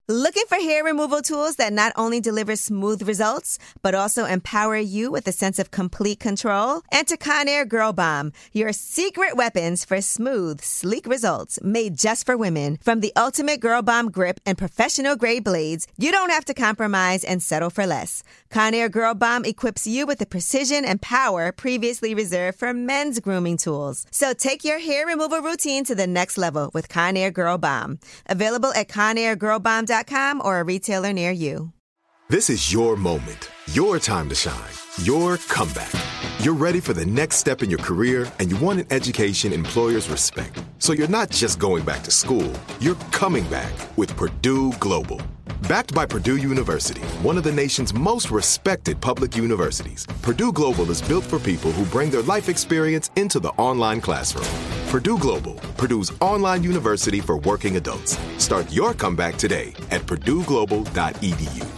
Looking for hair removal tools that not only deliver smooth results, but also empower you with a sense of complete control? Enter Conair Girl Bomb, your secret weapons for smooth, sleek results made just for women. From the ultimate Girl Bomb grip and professional-grade blades, you don't have to compromise and settle for less. Conair Girl Bomb equips you with the precision and power previously reserved for men's grooming tools. So take your hair removal routine to the next level with Conair Girl Bomb. Available at ConairGirlBomb.com or a retailer near you. This is your moment, your time to shine, your comeback. You're ready for the next step in your career, and you want an education employers respect. So you're not just going back to school, you're coming back with Purdue Global. Backed by Purdue University, one of the nation's most respected public universities, Purdue Global is built for people who bring their life experience into the online classroom. Purdue Global, Purdue's online university for working adults. Start your comeback today at purdueglobal.edu.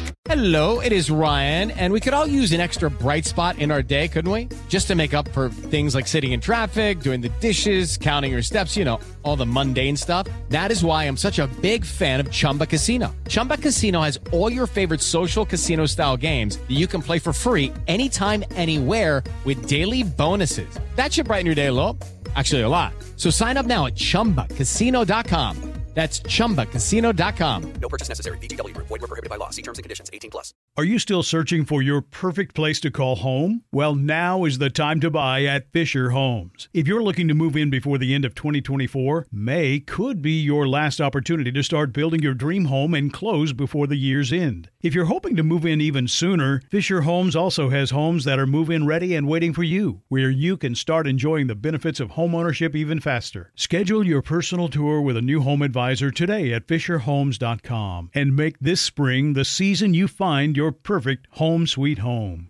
Hello, it is Ryan, and we could all use an extra bright spot in our day, couldn't we? Just to make up for things like sitting in traffic, doing the dishes, counting your steps, you know, all the mundane stuff. That is why I'm such a big fan of Chumba Casino. Chumba Casino has all your favorite social casino-style games that you can play for free anytime, anywhere with daily bonuses. That should brighten your day a little. Actually, a lot. So sign up now at ChumbaCasino.com. That's ChumbaCasino.com. No purchase necessary. VGW Group. Void where prohibited by law. See terms and conditions. 18+. Are you still searching for your perfect place to call home? Well, now is the time to buy at Fisher Homes. If you're looking to move in before the end of 2024, May could be your last opportunity to start building your dream home and close before the year's end. If you're hoping to move in even sooner, Fisher Homes also has homes that are move-in ready and waiting for you, where you can start enjoying the benefits of homeownership even faster. Schedule your personal tour with a new home advisor today at FisherHomes.com and make this spring the season you find your perfect home sweet home.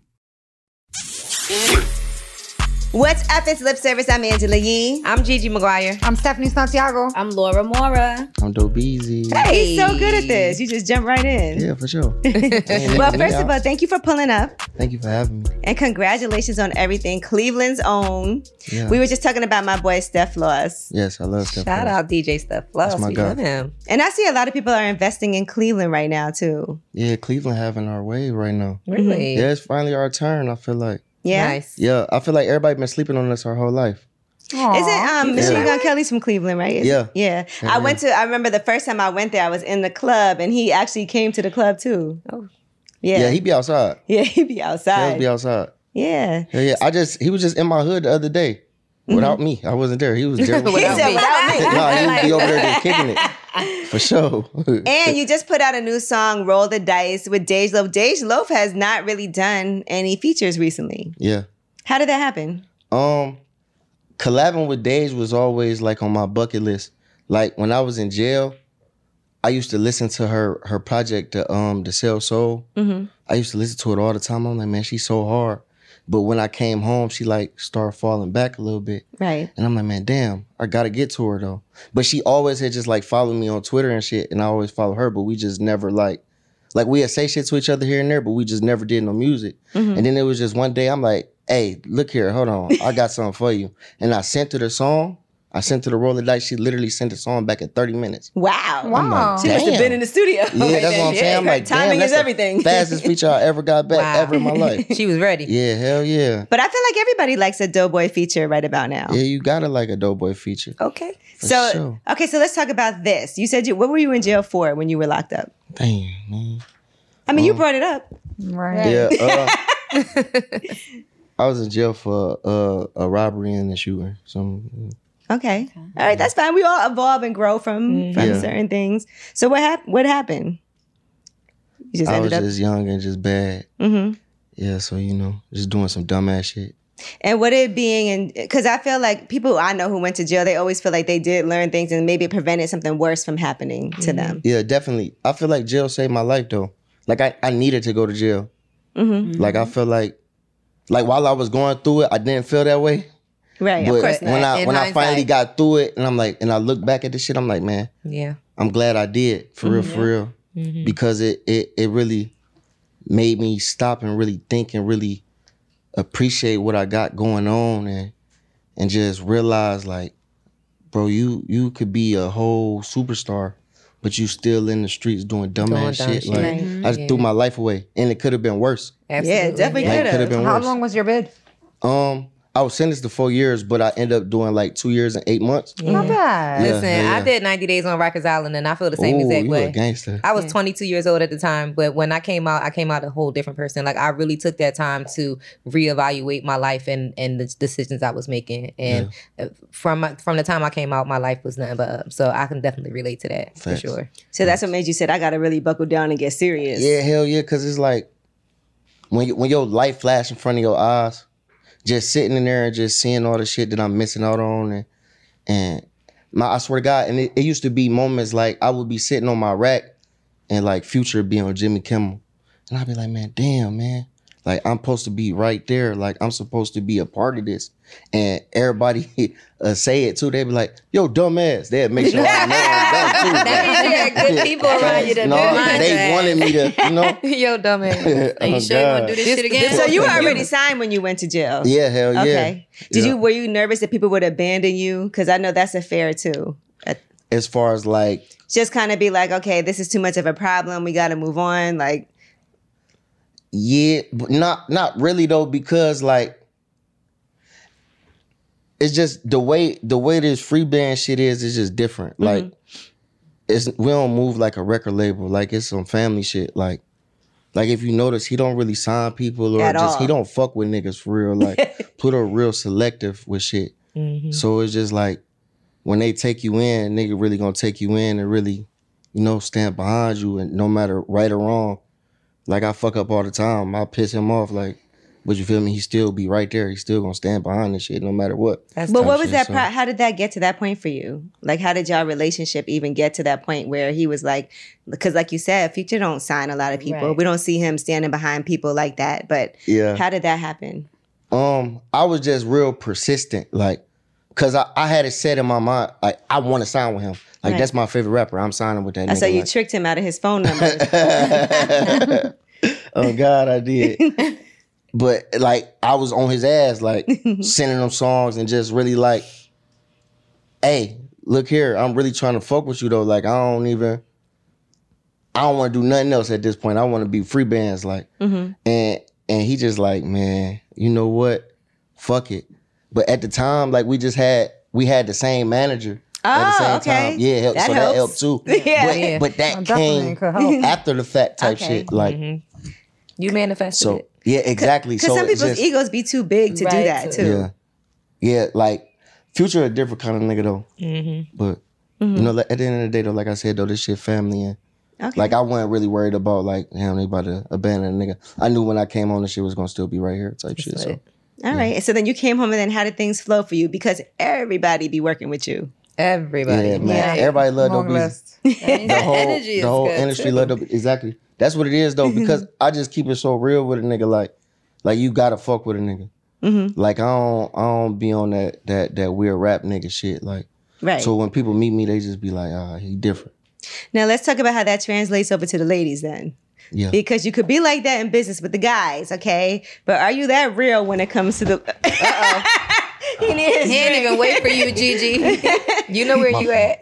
What's up? It's Lip Service. I'm Angela Yee. I'm Gigi McGuire. I'm Stephanie Santiago. I'm Laura Mora. I'm Dobeezy. Hey, he's so good at this. You just jump right in. Yeah, for sure. Well, first of all, thank you for pulling up. Thank you for having me. And congratulations on everything. Cleveland's own. Yeah. We were just talking about my boy, Steph Loss. Yes, I love Steph. Shout out DJ Steph Loss. That's my guy. Love him. And I see a lot of people are investing in Cleveland right now, too. Yeah, Cleveland having our way right now. Really? Yeah, it's finally our turn, I feel like. Yeah. Nice. Yeah, I feel like everybody been sleeping on us our whole life. Aww. Isn't Machine Gun Kelly's from Cleveland, right? Yeah. Yeah. I remember the first time I went there, I was in the club and he actually came to the club too. Oh. Yeah. Yeah, he be outside. Yeah, he be outside. He'll be outside. Yeah. Yeah. He was just in my hood the other day. Without me. I wasn't there. He was there. Without me. No, he would be over there just kicking it. For sure. And you just put out a new song, Roll the Dice, with Dej Loaf. Dej Loaf has not really done any features recently. Yeah. How did that happen? Collabing with Dej was always like on my bucket list. Like when I was in jail, I used to listen to her project, The Cell Soul. Mm-hmm. I used to listen to it all the time. I'm like, man, she's so hard. But when I came home, she like started falling back a little bit. Right. And I'm like, man, damn, I gotta get to her though. But she always had just like followed me on Twitter and shit, and I always follow her, but we just never like we had say shit to each other here and there, but we just never did no music. Mm-hmm. And then it was just one day, I'm like, hey, look here, hold on, I got something for you. And I sent her the song. I sent her the Roll the Dice. She literally sent the song back in 30 minutes. Wow. Like, she must have been in the studio. Yeah, that's what I'm saying. I'm like, timing damn, is everything. Fastest feature I ever got back ever in my life. She was ready. Yeah, hell yeah. But I feel like everybody likes a Doughboy feature right about now. Yeah, you gotta like a Doughboy feature. Okay. For so sure. Okay, so let's talk about this. You said what were you in jail for when you were locked up? Damn, man. I mean, you brought it up. Right. Yeah. I was in jail for a robbery and a shooting. Okay. All right, that's fine. We all evolve and grow from certain things. So what happened? You just I ended was up just young and just bad. Mm-hmm. Yeah, so just doing some dumbass shit. And what it being in, because I feel like people I know who went to jail, they always feel like they did learn things and maybe it prevented something worse from happening to them. Yeah, definitely. I feel like jail saved my life though. Like I needed to go to jail. Mm-hmm. Like I feel like while I was going through it, I didn't feel that way. Right, but of course not. When I finally got through it, and I'm like, and I look back at this shit, I'm like, man, yeah, I'm glad I did for real, mm-hmm. because it really made me stop and really think and really appreciate what I got going on and just realize like, bro, you could be a whole superstar, but you still in the streets doing dumbass shit. Like I just threw my life away, and it could have been worse. Absolutely. Yeah, it definitely Like, could have been How worse. long was your bid? I was sentenced to 4 years, but I ended up doing like 2 years and 8 months. Not bad. Yeah, Listen, I did 90 days on Rikers Island, and I feel the same Ooh, exact you way. a gangster. I was 22 years old at the time, but when I came out a whole different person. Like, I really took that time to reevaluate my life and the decisions I was making. And from the time I came out, my life was nothing but up. So I can definitely relate to that for sure. So that's what made you said, I got to really buckle down and get serious. Yeah, hell yeah, because it's like when your life flash in front of your eyes, just sitting in there and just seeing all the shit that I'm missing out on, and I swear to God, and it used to be moments like I would be sitting on my rack and like Future be on Jimmy Kimmel, and I'd be like, man, damn, man, like I'm supposed to be right there, like I'm supposed to be a part of this, and everybody say it too. They'd be like, yo, dumbass. They'd make sure I know I'm dumb too. That means you had good people around you to do They wanted me to, Yo, dumbass. Are you sure you want to do this shit again? So you were already signed when you went to jail? Yeah, hell yeah. Okay. Were you nervous that people would abandon you? Because I know that's affair too. As far as like, Just kind of be like, okay, this is too much of a problem. We got to move on. Like, yeah, but not really though, because like it's just the way this free band shit is just different. Like we don't move like a record label. Like it's some family shit. Like if you notice, he don't really sign people or he don't fuck with niggas for real. Like put a real selective with shit. So it's just like when they take you in, nigga really gonna take you in and really, stand behind you, and no matter right or wrong. Like I fuck up all the time. I piss him off. Like, but you feel me? He still be right there. He still gonna stand behind this shit no matter what. but what was that? How did that get to that point for you? Like, how did y'all relationship even get to that point where he was like, because like you said, Future don't sign a lot of people. Right. We don't see him standing behind people like that. But how did that happen? I was just real persistent. Like, cause I had it set in my mind. Like I want to sign with him. Like that's my favorite rapper. I'm signing with that nigga. So you tricked him out of his phone number. Oh God, I did. But like I was on his ass, like sending him songs and just really like, hey, look here, I'm really trying to fuck with you though. Like I don't want to do nothing else at this point. I want to be free bands, like, and he just like, man, you know what? Fuck it. But at the time, like we had the same manager. At the same time. Yeah, that so helps. that helped too. But that came after the fact type shit. Like you manifested it. Yeah, exactly. Because some people's egos be too big to do that too. Yeah, like Future a different kind of nigga though. But like, at the end of the day though, like I said though, this shit family and like I wasn't really worried about like damn they about to abandon a nigga. I knew when I came on the shit was gonna still be right here type shit. So all right. So then you came home and then how did things flow for you? Because everybody be working with you. Everybody. Yeah, man. Everybody love Dope Easy. The whole industry love Dope. Exactly. That's what it is though, because I just keep it so real with a nigga. Like you gotta fuck with a nigga. Like I don't be on that weird rap nigga shit. Like so when people meet me, they just be like, he different. Now let's talk about how that translates over to the ladies then. Yeah. Because you could be like that in business with the guys, okay? But are you that real when it comes to the He didn't even wait for you, Gigi. You know where you at.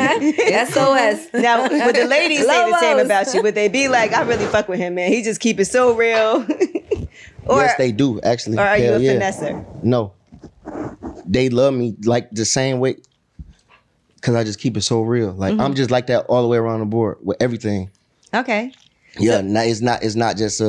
SOS. Now, would the ladies say the same about you? Would they be like, I really fuck with him, man. He just keep it so real. Or, yes, they do, actually. Or are you a finesser? No. They love me like the same way. Because I just keep it so real. Like, I'm just like that all the way around the board with everything. Okay. Yeah, it's not just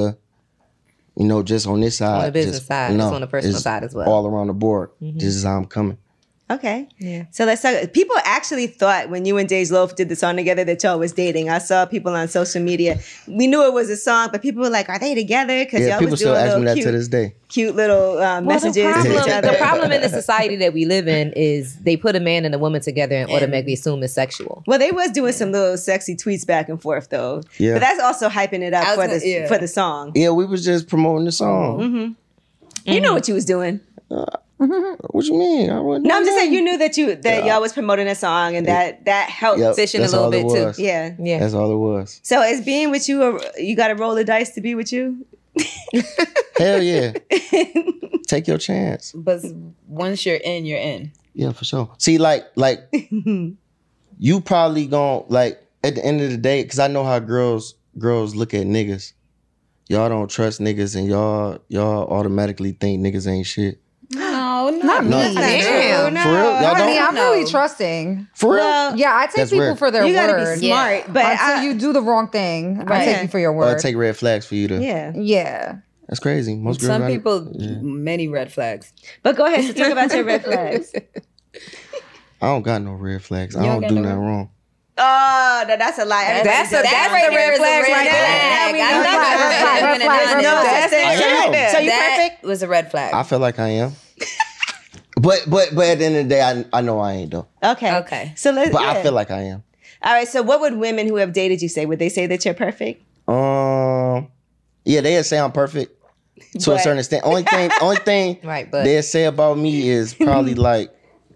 just on this side. On the business side. It's on the personal side as well. All around the board. This is how I'm coming. Okay. Yeah. So let's talk. People actually thought when you and Dej Loaf did the song together that y'all was dating. I saw people on social media. We knew it was a song, but people were like, "Are they together?" Because y'all people was still doing ask me that cute, to this day. Cute little messages to each other. The problem in the society that we live in is they put a man and a woman together and automatically assume it's sexual. Well, they was doing some little sexy tweets back and forth though. Yeah. But that's also hyping it up for the song. Yeah, we was just promoting the song. You know what you was doing. What you mean? No, I'm just saying you knew that y'all was promoting a song and that helped fishing a little bit too. Yeah. That's all it was. So is being with you, you got to roll the dice to be with you? Hell yeah. Take your chance. But once you're in, you're in. Yeah, for sure. See, like you probably gon' like at the end of the day, because I know how girls look at niggas. Y'all don't trust niggas, and y'all automatically think niggas ain't shit. No, Not me. No. Damn. For real? Y'all I don't? mean, I'm really trusting. For real? Well, Yeah, I take That's people rare. for their you gotta word. be smart, but Until you do the wrong thing, I Right. take you for your Or word. take red flags for you to. yeah. Yeah. That's crazy. Most girls. Some not- people, Yeah. many red flags. But go ahead. So talk about your red flags. I don't got no red flags. I You don't don't do got no nothing wrong. Oh, no, that's a lie. That's Everybody does the red flag right there. Now we I know know that. red flag. No, Red that's flag. it. So you that perfect? was a red flag. I feel like I am. but at the end of the day, I know I ain't though. Okay. Okay. So let's. But yeah. I feel like I am. All right. So what would women who have dated you say? Would they say that you're perfect? Yeah, they'd say I'm perfect to a But- certain extent. Only thing Right, but they'd say about me is probably like,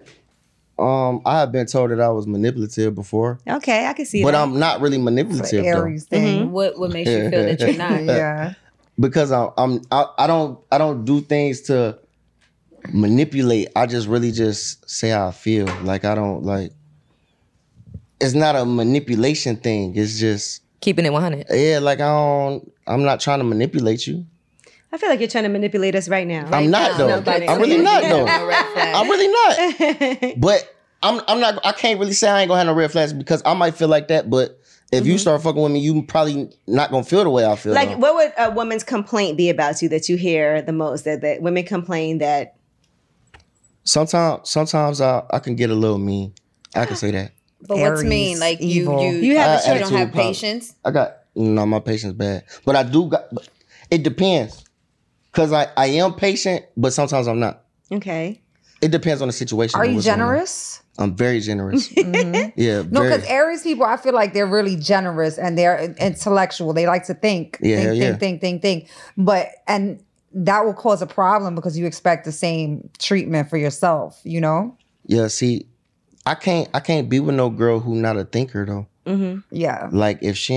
I have been told that I was manipulative before, Okay, I can see but that. I'm not really It's manipulative an Aries though, thing. What makes you feel that you're not? Yeah. because I don't do things to manipulate. I just really just say how I feel. Like I don't like. It's not a manipulation thing. It's just keeping it 100. yeah. Like I'm not trying to manipulate you. I feel like you're trying to manipulate us right now. I'm not though. kidding. I'm really not though. No red flag. I'm really not. But I'm not. I can't really say I ain't gonna have no red flags because I might feel like that. But if you start fucking with me, you probably not gonna feel the way I feel. Like, though. what would a woman's complaint be about you that you hear the most? That women complain that. Sometimes I can get a little mean. I can say that. But what's Aries, mean? Like evil. you have you don't attitude have problem. patience. I got no. My patience bad, but I do got. But it depends, cause I am patient, but sometimes I'm not. Okay. It depends on the situation. Are and you what's going on. generous? I'm very generous. Mm-hmm. Yeah, No, very. because Aries people, I feel like they're really generous and they're intellectual. They like to think, Yeah, hell yeah. think. But and that will cause a problem because you expect the same treatment for yourself. You know? Yeah, see, I can't be with no girl who not a thinker though. Yeah. Like if she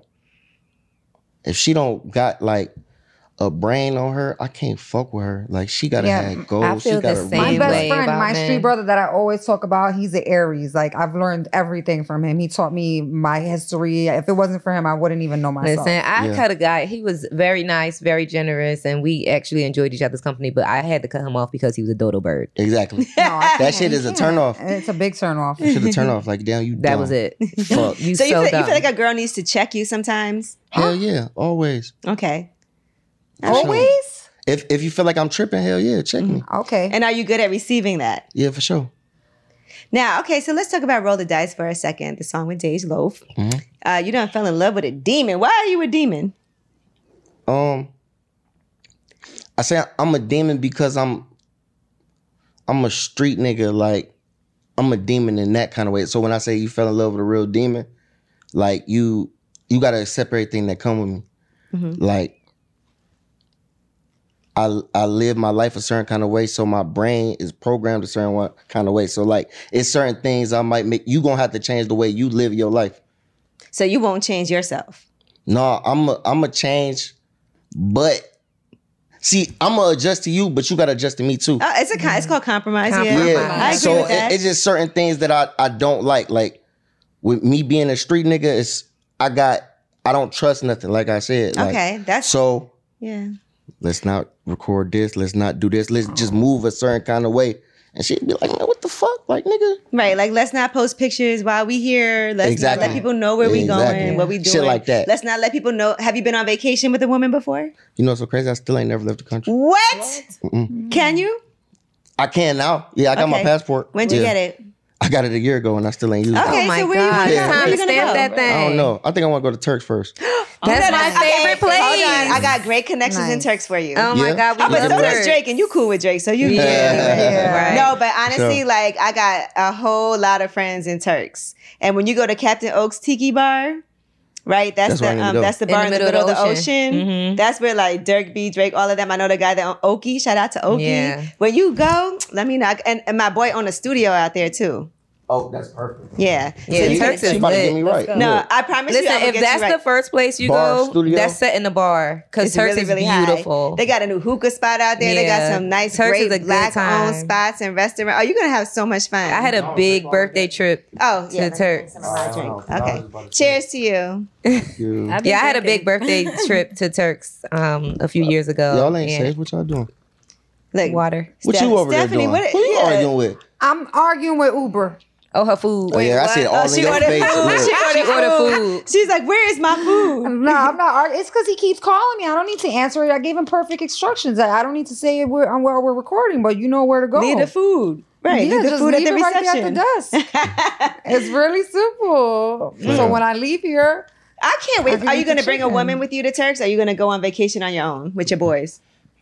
don't got like a brain on her, I can't fuck with her. Like she gotta Yeah, have goals. I feel she gotta the same My read. best way friend, about my men. street brother that I always talk about, he's an Aries. Like I've learned everything from him. He taught me my history. If it wasn't for him, I wouldn't even know myself. Listen, I Yeah. cut a guy. He was very nice, very generous, and we actually enjoyed each other's company. But I had to cut him off because he was a dodo bird. Exactly. No, I That can't. shit You is a can't. turn off. And it's a big turn off. Should have turned off. Like damn, you. That dumb. was it. Fuck. You So you so feel, dumb. you feel like a girl needs to check you sometimes? Hell yeah, always. Okay. Always? If you feel like I'm tripping, hell yeah, check me. Okay. And are you good at receiving that? Yeah, for sure. Now, okay, so let's talk about Roll the Dice for a second, the song with Dej Loaf. You done fell in love with a demon. Why are you a demon? I say I'm a demon because I'm a street nigga. Like I'm a demon in that kind of way. So when I say you fell in love with a real demon, like you gotta accept everything that come with me. Like I live my life a certain kind of way, so my brain is programmed a certain kind of way. So like it's certain things I might make. You gonna have to change the way you live your life. So you won't change yourself. No, I'm a change, but see, I'm gonna adjust to you, but you gotta adjust to me too. It's called compromise. Yeah, Compromise. I agree so with that. it's just certain things that I don't like. Like with me being a street nigga, I don't trust nothing. Like I said. Like, Okay, that's- so. yeah. Let's not record this. Let's not do this. Let's just move a certain kind of way. And she'd be like, man, what the fuck? Like, nigga. Right, like let's not post pictures while we here. Let's not let people know where we Exactly. going, what we doing. Shit like that. Let's not let people know. Have you been on vacation with a woman before? You know what's so crazy? I still ain't never left the country. What? Can you? I can now. Yeah, I got my Okay. passport. When'd you Yeah. get it? I got it a year ago and I still ain't used it. Okay, Oh my so where God. you It's time where to you gonna stamp go? that thing. I don't know. I think I want to go to Turks first. That's my favorite place. Hold on, I got great connections in Nice. Turks for you. Oh my Yeah? God, we Oh, but love so does Turks. Drake, and you cool with Drake, so you Yeah. Yeah. Right. No, but honestly, Sure. like I got a whole lot of friends in Turks, and when you go to Captain Oak's Tiki Bar, right? That's where I need to go. that's the bar in the middle of the ocean. Mhm. That's where like Dirk B, Drake, all of them. I know the guy that owned Oki. Shout out to Oki. Yeah. When you go, let me know. And my boy owned a studio out there too. Oh, that's perfect. Yeah. Yeah, So Turks She is about to get lit. me right. go. no, I promise you. Listen, I will if get that's you right. the first place you Bar, go, studio? that's setting the bar. Because It's Turks really, is really high. beautiful. They got a new hookah spot out there. They got Yeah. some nice, Turks is a great good black-owned time. spots and restaurants. Oh, you're gonna have so much fun. I had a big birthday trip oh to yeah, Turks. Okay. Cheers to you. You. I've been Yeah, I had a big drinking. birthday trip to Turks a few years ago. Y'all ain't and safe. What y'all doing? Look, Water. What you over Stephanie, there doing? what- Who you yeah. arguing with? I'm arguing with Uber. Oh, her food. Oh yeah, I see it all in she your ordered face. food. Look. She ordered food. She's like, "Where is my food?" No, I'm not arguing. It's because he keeps calling me. I don't need to answer it. I gave him perfect instructions. I don't need to say it while we're recording, but you know where to go. Leave the food. Right. Yeah, leave the just food at leave the it right reception. there at the desk. It's really simple. So when I leave here, I can't wait. I can Are you eat going to the bring a chicken. woman with you to Turks? Or are you going to go on vacation on your own with your boys?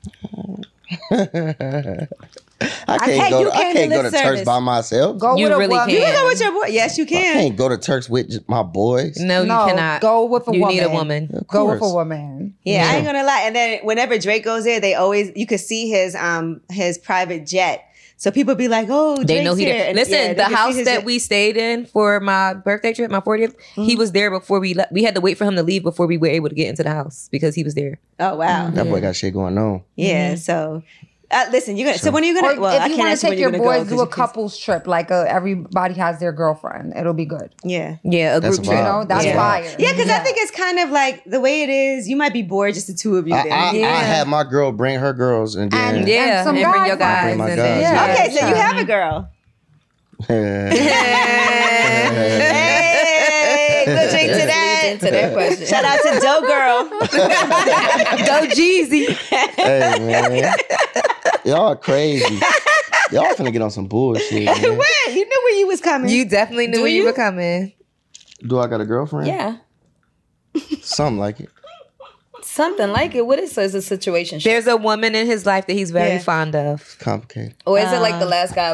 I Hey, can't you go. I came can't to go to lip service. Turks by myself. go You with a really woman. You can. can go with your boy. Yes, you I can. can't go to Turks with just my boys. No, you cannot. Go with a you woman. need a woman. Of Go with a course. woman. Yeah, I ain't gonna lie. And then whenever Drake goes there, they always you could see his private jet. So people be like, "Oh, Drake's They know he here." did. And, Listen, yeah, they the can see house his that jet. we stayed in for my birthday trip, my 40th, he was there before we left. We had to wait for him to leave before we were able to get into the house because he was there. Oh wow. That boy got shit going on. Yeah. So listen, you're gonna. So when are you Or gonna? Well, I if you can't want ask to you when take you're your gonna boys, go, do 'cause a you can- couples trip. Like everybody has their girlfriend. It'll be good. Yeah. Yeah, a That's group a trip. vibe. You know, that's Yeah. fire. Yeah, because I think it's kind of like the way it is. You might be bored, just the two of you. I, There. I had my girl bring her girls, and then And- Yeah, some and bring your guys. guys. Bring my and guys, then, yeah. Okay, so you have a girl. Hey, we'll drink to that. Into that question. Shout out to Doe Girl. Go Jeezy. hey man, y'all crazy. Y'all finna get on some bullshit. Man. When? You knew where you was coming. You definitely knew Do when you you? were coming. Do I got a girlfriend? Yeah. Something like it. Something like it. What is a situation? There's a woman in his life that he's very Yeah. fond of. Complicated. Or is it like the last guy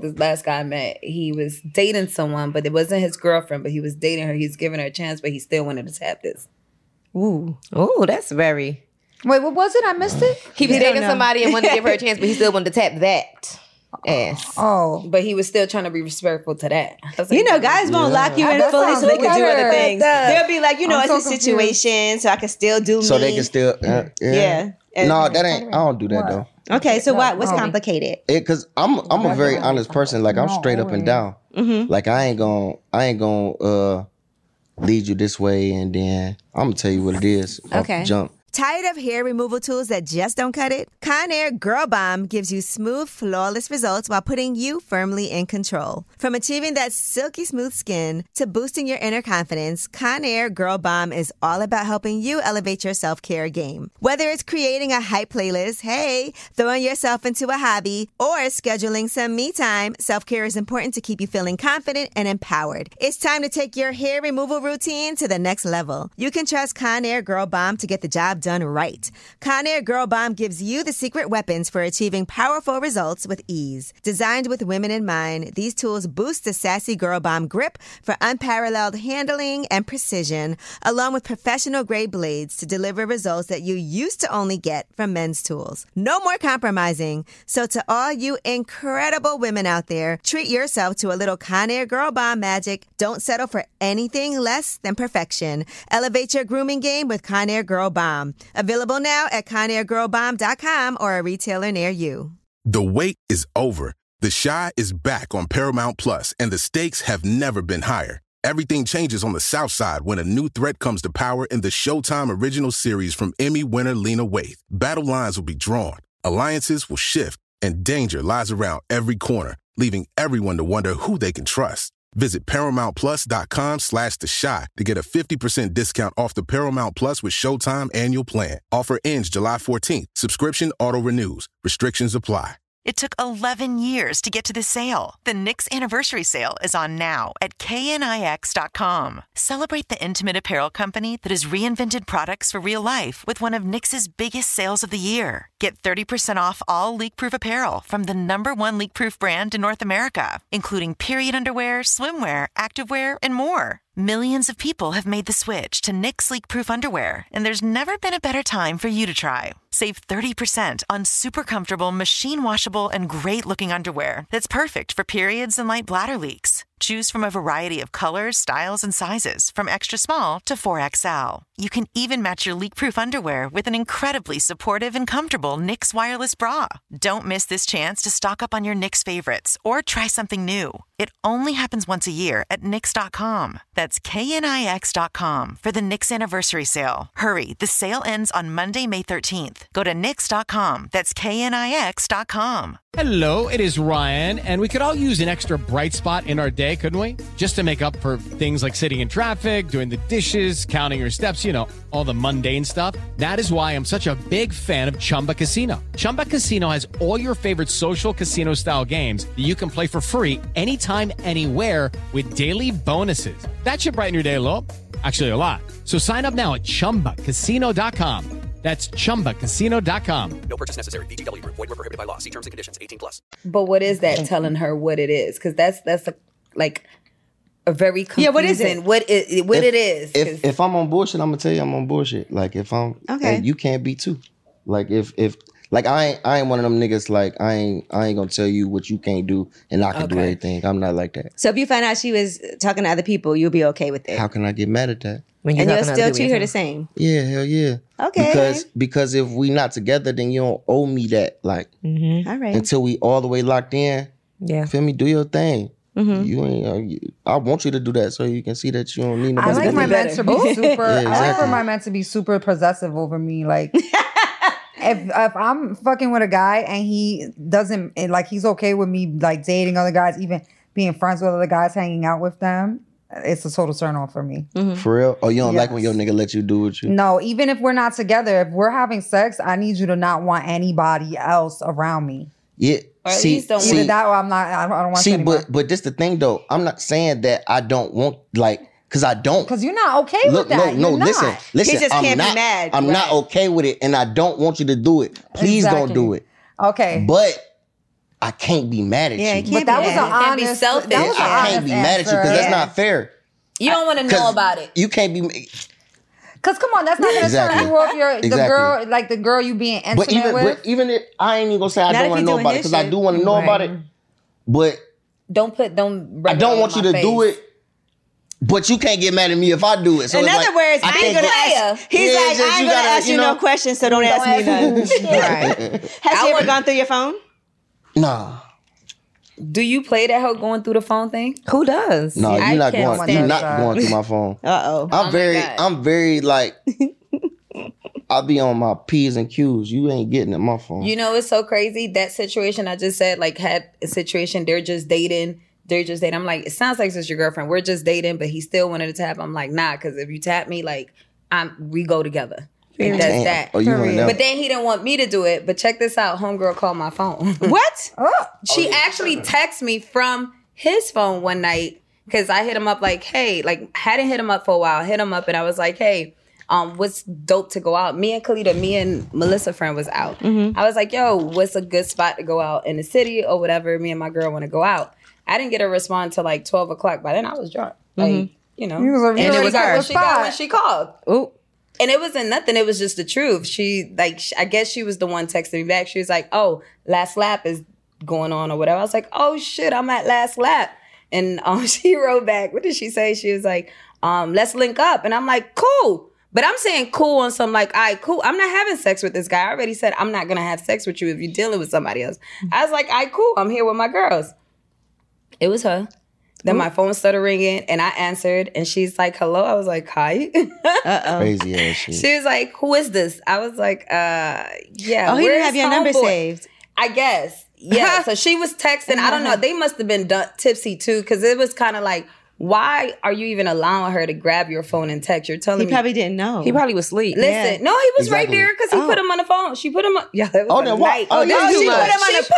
I met? He was dating someone, but it wasn't his girlfriend, but he was dating her. He's giving her a chance, but he still wanted to tap this. Ooh. Oh, that's very. Wait, what was it? I missed it. He was He don't dating know. somebody and wanted to give her a chance, but he still wanted to tap that ass. Oh, But he was still trying to be respectful to that. I was like, You know, guys won't lock you in That fully sounds so they can do better. other things. They'll be like, you know, I'm it's so a confused. situation, so I can still do So me. they can still. Yeah. And- No, that ain't. I don't do that though. Okay, so what's no. complicated? Cause I'm a very honest person. Like I'm No, straight up and always. down. Mm-hmm. Like I ain't gonna lead you this way, and then I'm gonna tell you what it is. Off Okay. the jump. Tired of hair removal tools that just don't cut it? Conair Girl Bomb gives you smooth, flawless results while putting you firmly in control. From achieving that silky smooth skin to boosting your inner confidence, Conair Girl Bomb is all about helping you elevate your self-care game. Whether it's creating a hype playlist, hey, throwing yourself into a hobby, or scheduling some me time, self-care is important to keep you feeling confident and empowered. It's time to take your hair removal routine to the next level. You can trust Conair Girl Bomb to get the job done right. Conair Girl Bomb gives you the secret weapons for achieving powerful results with ease. Designed with women in mind, these tools boost the sassy Girl Bomb grip for unparalleled handling and precision, along with professional-grade blades to deliver results that you used to only get from men's tools. No more compromising. So to all you incredible women out there, treat yourself to a little Conair Girl Bomb magic. Don't settle for anything less than perfection. Elevate your grooming game with Conair Girl Bomb. Available now at ConairGirlBomb.com or a retailer near you. The wait is over. The Chi is back on Paramount Plus, and the stakes have never been higher. Everything changes on the South Side when a new threat comes to power in the Showtime original series from Emmy winner Lena Waithe. Battle lines will be drawn, alliances will shift, and danger lies around every corner, leaving everyone to wonder who they can trust. Visit ParamountPlus.com/The Chi to get a 50% discount off the Paramount Plus with Showtime annual plan. Offer ends July 14th. Subscription auto-renews. Restrictions apply. It took 11 years to get to this sale. The Knix Anniversary Sale is on now at KNIX.com. Celebrate the intimate apparel company that has reinvented products for real life with one of Knix's biggest sales of the year. Get 30% off all leak-proof apparel from the #1 leak-proof brand in North America, including period underwear, swimwear, activewear, and more. Millions of people have made the switch to Knix leak-proof underwear, and there's never been a better time for you to try. Save 30% on super comfortable, machine washable, and great-looking underwear that's perfect for periods and light bladder leaks. Choose from a variety of colors, styles, and sizes, from extra small to 4XL. You can even match your leak-proof underwear with an incredibly supportive and comfortable Knix wireless bra. Don't miss this chance to stock up on your Knix favorites or try something new. It only happens once a year at Knix.com. That's KNIX.com for the Knix anniversary sale. Hurry, the sale ends on Monday, May 13th. Go to Knix.com. That's KNIX.com. Hello, it is Ryan, and we could all use an extra bright spot in our day, couldn't we? Just to make up for things like sitting in traffic, doing the dishes, counting your steps, all the mundane stuff. That is why I'm such a big fan of Chumba Casino. Chumba Casino has all your favorite social casino-style games that you can play for free anytime, anywhere with daily bonuses. That should brighten your day a little. Actually, a lot. So sign up now at ChumbaCasino.com. That's ChumbaCasino.com. No purchase necessary. VGW Group. Void where prohibited by law. See terms and conditions. 18+. But what is that telling her what it is? Because that's a very confusing. What is it? What it is? If I'm on bullshit, I'm gonna tell you I'm on bullshit. Like if I'm okay, you can't be too. Like if like I ain't one of them niggas. Like I ain't gonna tell you what you can't do and I can do everything. I'm not like that. So if you find out she was talking to other people, you'll be okay with it. How can I get mad at that? And you'll still treat her the same. Yeah, hell yeah. Okay. Because if we not together, then you don't owe me that. Like all right. Until we all the way locked in. Yeah. Feel me? Do your thing. You ain't. I want you to do that so you can see that you don't need nobody. I like my men to be super. Yeah, exactly. I like for my men to be super possessive over me. Like if I'm fucking with a guy and he doesn't like, he's okay with me like dating other guys, even being friends with other guys, hanging out with them. It's a total turn off for me. For real? Oh, you don't like when your nigga let you do what you? No, even if we're not together, if we're having sex, I need you to not want anybody else around me. Yeah. Or at least don't either that or I'm not. I don't want. See, you anymore. but this the thing though. I'm not saying that I don't want because I don't. Because you're not okay with that. No, you're listen. not. He just I'm can't not, be mad. I'm not okay with it, and I don't want you to do it. Please don't do it. Okay. But I can't be mad at you. Can't But that be was mad. an Can't be honest. selfish. That was an I honest can't be mad at you because that's not fair. You don't want to know about it. You can't be. Because come on, that's not gonna turn you off. The girl you being intimate with. But even if I ain't even gonna say I don't want to know about it because I do want to know about it. But I don't want you to do it. But you can't get mad at me if I do it. So in other words, I ain't gonna ask. He's Yeah, like, just I ain't you gonna gotta, ask you no questions, so don't ask me none. Right. Has she ever gone through your phone? Nah. Do you play that hoe going through the phone thing? Who does? No, you're not going through my phone. Uh-oh. I'm very like I'll be on my P's and Q's. You ain't getting it, my phone. You know, it's so crazy. That situation I just said, like, had a situation, they're just dating. I'm like, it sounds like it's your girlfriend. We're just dating, but he still wanted to tap. I'm like, nah, because if you tap me, like, we go together. Like, that's that. Oh, but then he didn't want me to do it. But check this out. Homegirl called my phone. What? She actually texted me from his phone one night because I hit him up like, hey, like, hadn't hit him up for a while. Hit him up and I was like, hey, what's dope to go out? Me and Melissa friend was out. I was like, yo, what's a good spot to go out in the city or whatever? Me and my girl want to go out. I didn't get a response till like 12 o'clock. By then I was drunk. Like, you know. And it was her. She got when she called. Ooh. And it wasn't nothing. It was just the truth. She, like, I guess she was the one texting me back. She was like, oh, last lap is going on or whatever. I was like, oh, shit, I'm at last lap. And she wrote back. What did she say? She was like, let's link up. And I'm like, cool. But I'm saying cool on some like, all right, cool. I'm not having sex with this guy. I already said I'm not going to have sex with you if you're dealing with somebody else. I was like, all right, cool. I'm here with my girls. It was her. Then my phone started ringing and I answered and she's like, hello. I was like, hi. Crazy ass shit. She was like, who is this? I was like, yeah. Oh, he didn't have your number saved. I guess. Yeah. So she was texting. I don't know. They must have been tipsy too because it was kind of like, why are you even allowing her to grab your phone and text? You're telling me. He probably didn't know. He probably was asleep. Listen, no, he was right there because he put him on the phone. She put him on. Yeah, it was a night. Oh, that's too much. She put him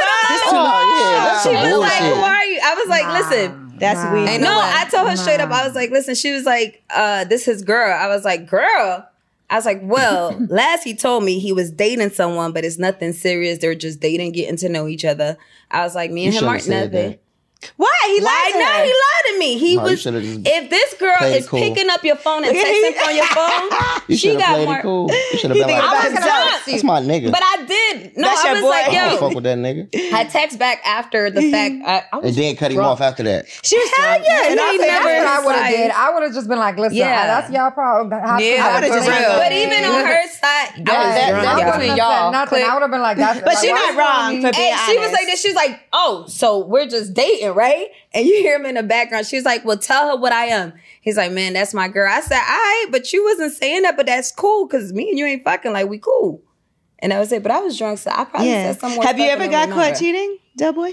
on the phone. She was like, who are you? I was like, listen. That's weird. No, I told her straight up. I was like, listen, she was like, this is girl. I was like, girl? I was like, well, last he told me he was dating someone, but it's nothing serious. They're just dating, getting to know each other. I was like, me and him aren't nothing. Why? He lied to her. No, he lied to me. He was. If this girl is picking up your phone and texting from your phone, she got more. Cool. You should have been like, I was drunk. That's my nigga. But I did then no, That's I your was boy. like, I don't fuck yo. with that nigga. I text back after the fact. I was And then cut him drunk. off after that. She was drunk. yeah, And I he think that's never what I would have like- did. I would have just been like, listen, Yeah. that's y'all problem. Yeah, I would've just for hung real. up. But even on her side, I was that- drunk. that's y'all. between y'all. Nothing. Click. I would have been like, that's. But like, she's why not you wrong calling me? for being And she was honest. like this. She's like, oh, so we're just dating, right? And you hear him in the background. She was like, well, tell her what I am. He's like, man, that's my girl. I said, all right, but you wasn't saying that, but that's cool because me and you ain't fucking, like, we cool. And that was it. But I was drunk, so I probably Yeah. said some more Have you stuff ever I don't got caught remember. cheating, Doughboy?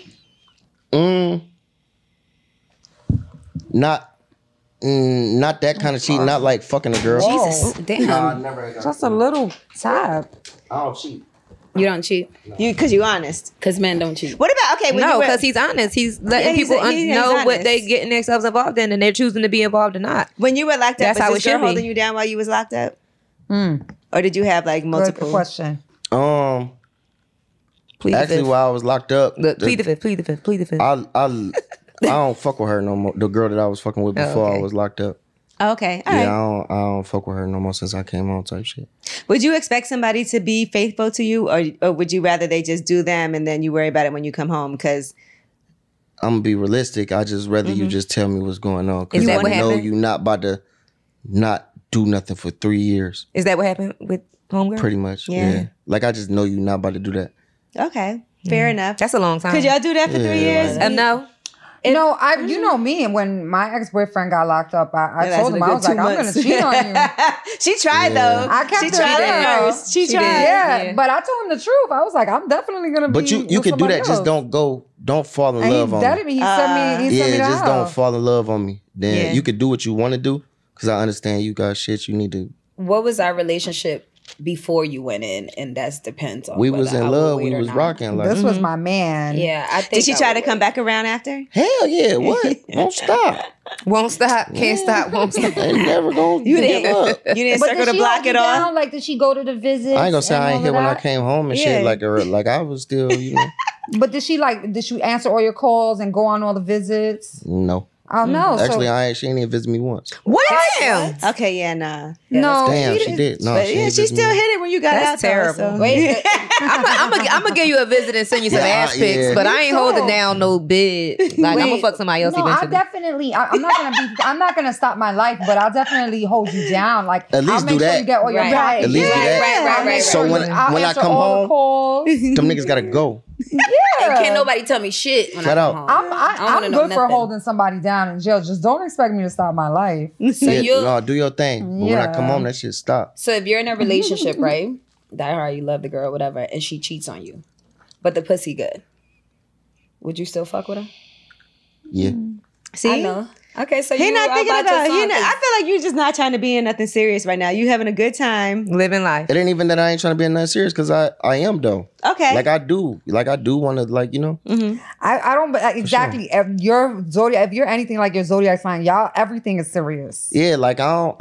Not that kind of cheating. Not like fucking a girl. Jesus, damn. Nah, I never got Just a little tap. I don't cheat. You don't cheat Because you honest. because men don't cheat. What about, okay, when No, you were, because he's honest. He's letting Yeah, he's- people he's know what honest. they getting themselves involved in, and they're choosing to be involved or not. when you were locked up, That's how was it this girl should be. holding you down while you was locked up? Or did you have like Good multiple? question. Plead the Actually, fifth. while I was locked up, Look, plead the fifth. Plead the fifth. Plead the fifth. I don't fuck with her no more. The girl that I was fucking with before okay. I was locked up. Okay, all Yeah, right. I don't fuck with her no more since I came on type shit. Would you expect somebody to be faithful to you, or would you rather they just do them and then you worry about it when you come home? Because I'm gonna be realistic. I just rather you just tell me what's going on. Is Because that I what know happened? you not about to not do nothing for 3 years. Is that what happened with homegirl? Pretty much. Yeah. Yeah. Like I just know you not about to do that. okay, fair enough. That's a long time. Could y'all do that for 3 Yeah, years? like- No. No, you know me, and when my ex-boyfriend got locked up, I Yeah, told that's him, a I good was like, 2 I'm going months. to cheat on you. She tried though. I kept she it tried real. at first. She tried. Yeah, but I told him the truth. I was like, I'm definitely going to be But you with can do somebody that. Just else. don't fall in And love he on deaded me. me. He sent me Yeah, the just don't house. fall in love on me. Then Yeah. you could do what you want to do. Cause I understand you got shit you need to. What was our relationship before you went in? And that depends on We whether was in I would love. wait We or was not. rocking. Like This was my man. Yeah, I think. Did she I try would to come wait. back around after? hell yeah. What? Won't stop. Won't stop. Can't stop. Won't stop. Ain't never gonna You give didn't. up. You didn't But circle did the she block hold you at all. down? Like, did she go to the visits? I ain't gonna say and I all ain't here of when I that? came home and Yeah. shit. Like I was still, But did she answer all your calls and go on all the visits? no. Oh no! Actually, so, she ain't even visit me once. What? Okay, yeah, nah. no. Damn, she did. No, But she yeah, ain't she visit me still once. hit it when you got That's out. terrible. Though, so. Wait, I'm gonna give you a visit and send you some Yeah, ass pics, yeah. but I ain't holding down no bid. Like I'm gonna fuck somebody else No, I eventually. definitely. I'm not gonna be. I'm not gonna stop my life, but I'll definitely hold you down. Like At least I'll do make sure that. you get all your Right. privacy. At least do that. Right, I'll make right. So sure when I'll I answer come all the home, calls. them niggas gotta go. and can't nobody tell me shit when Flat I out. come home. I don't I'm wanna know good for nothing. holding somebody down in jail. Just don't expect me to stop my life. So you. No, do your thing. But when I come Yeah. home, that shit stop. So if you're in a relationship, right? Die hard, you love the girl, whatever, and she cheats on you, but the pussy good. Would you still fuck with her? Yeah. See, I know. Okay, so He you not thinking about. your song, I feel like you're just not trying to be in nothing serious right now. You having a good time. Living life. It ain't even that I ain't trying to be in that serious because I am though. Okay. Like I do want to I don't exactly. If your zodiac, if you're anything like your zodiac sign, y'all, everything is serious. Yeah, like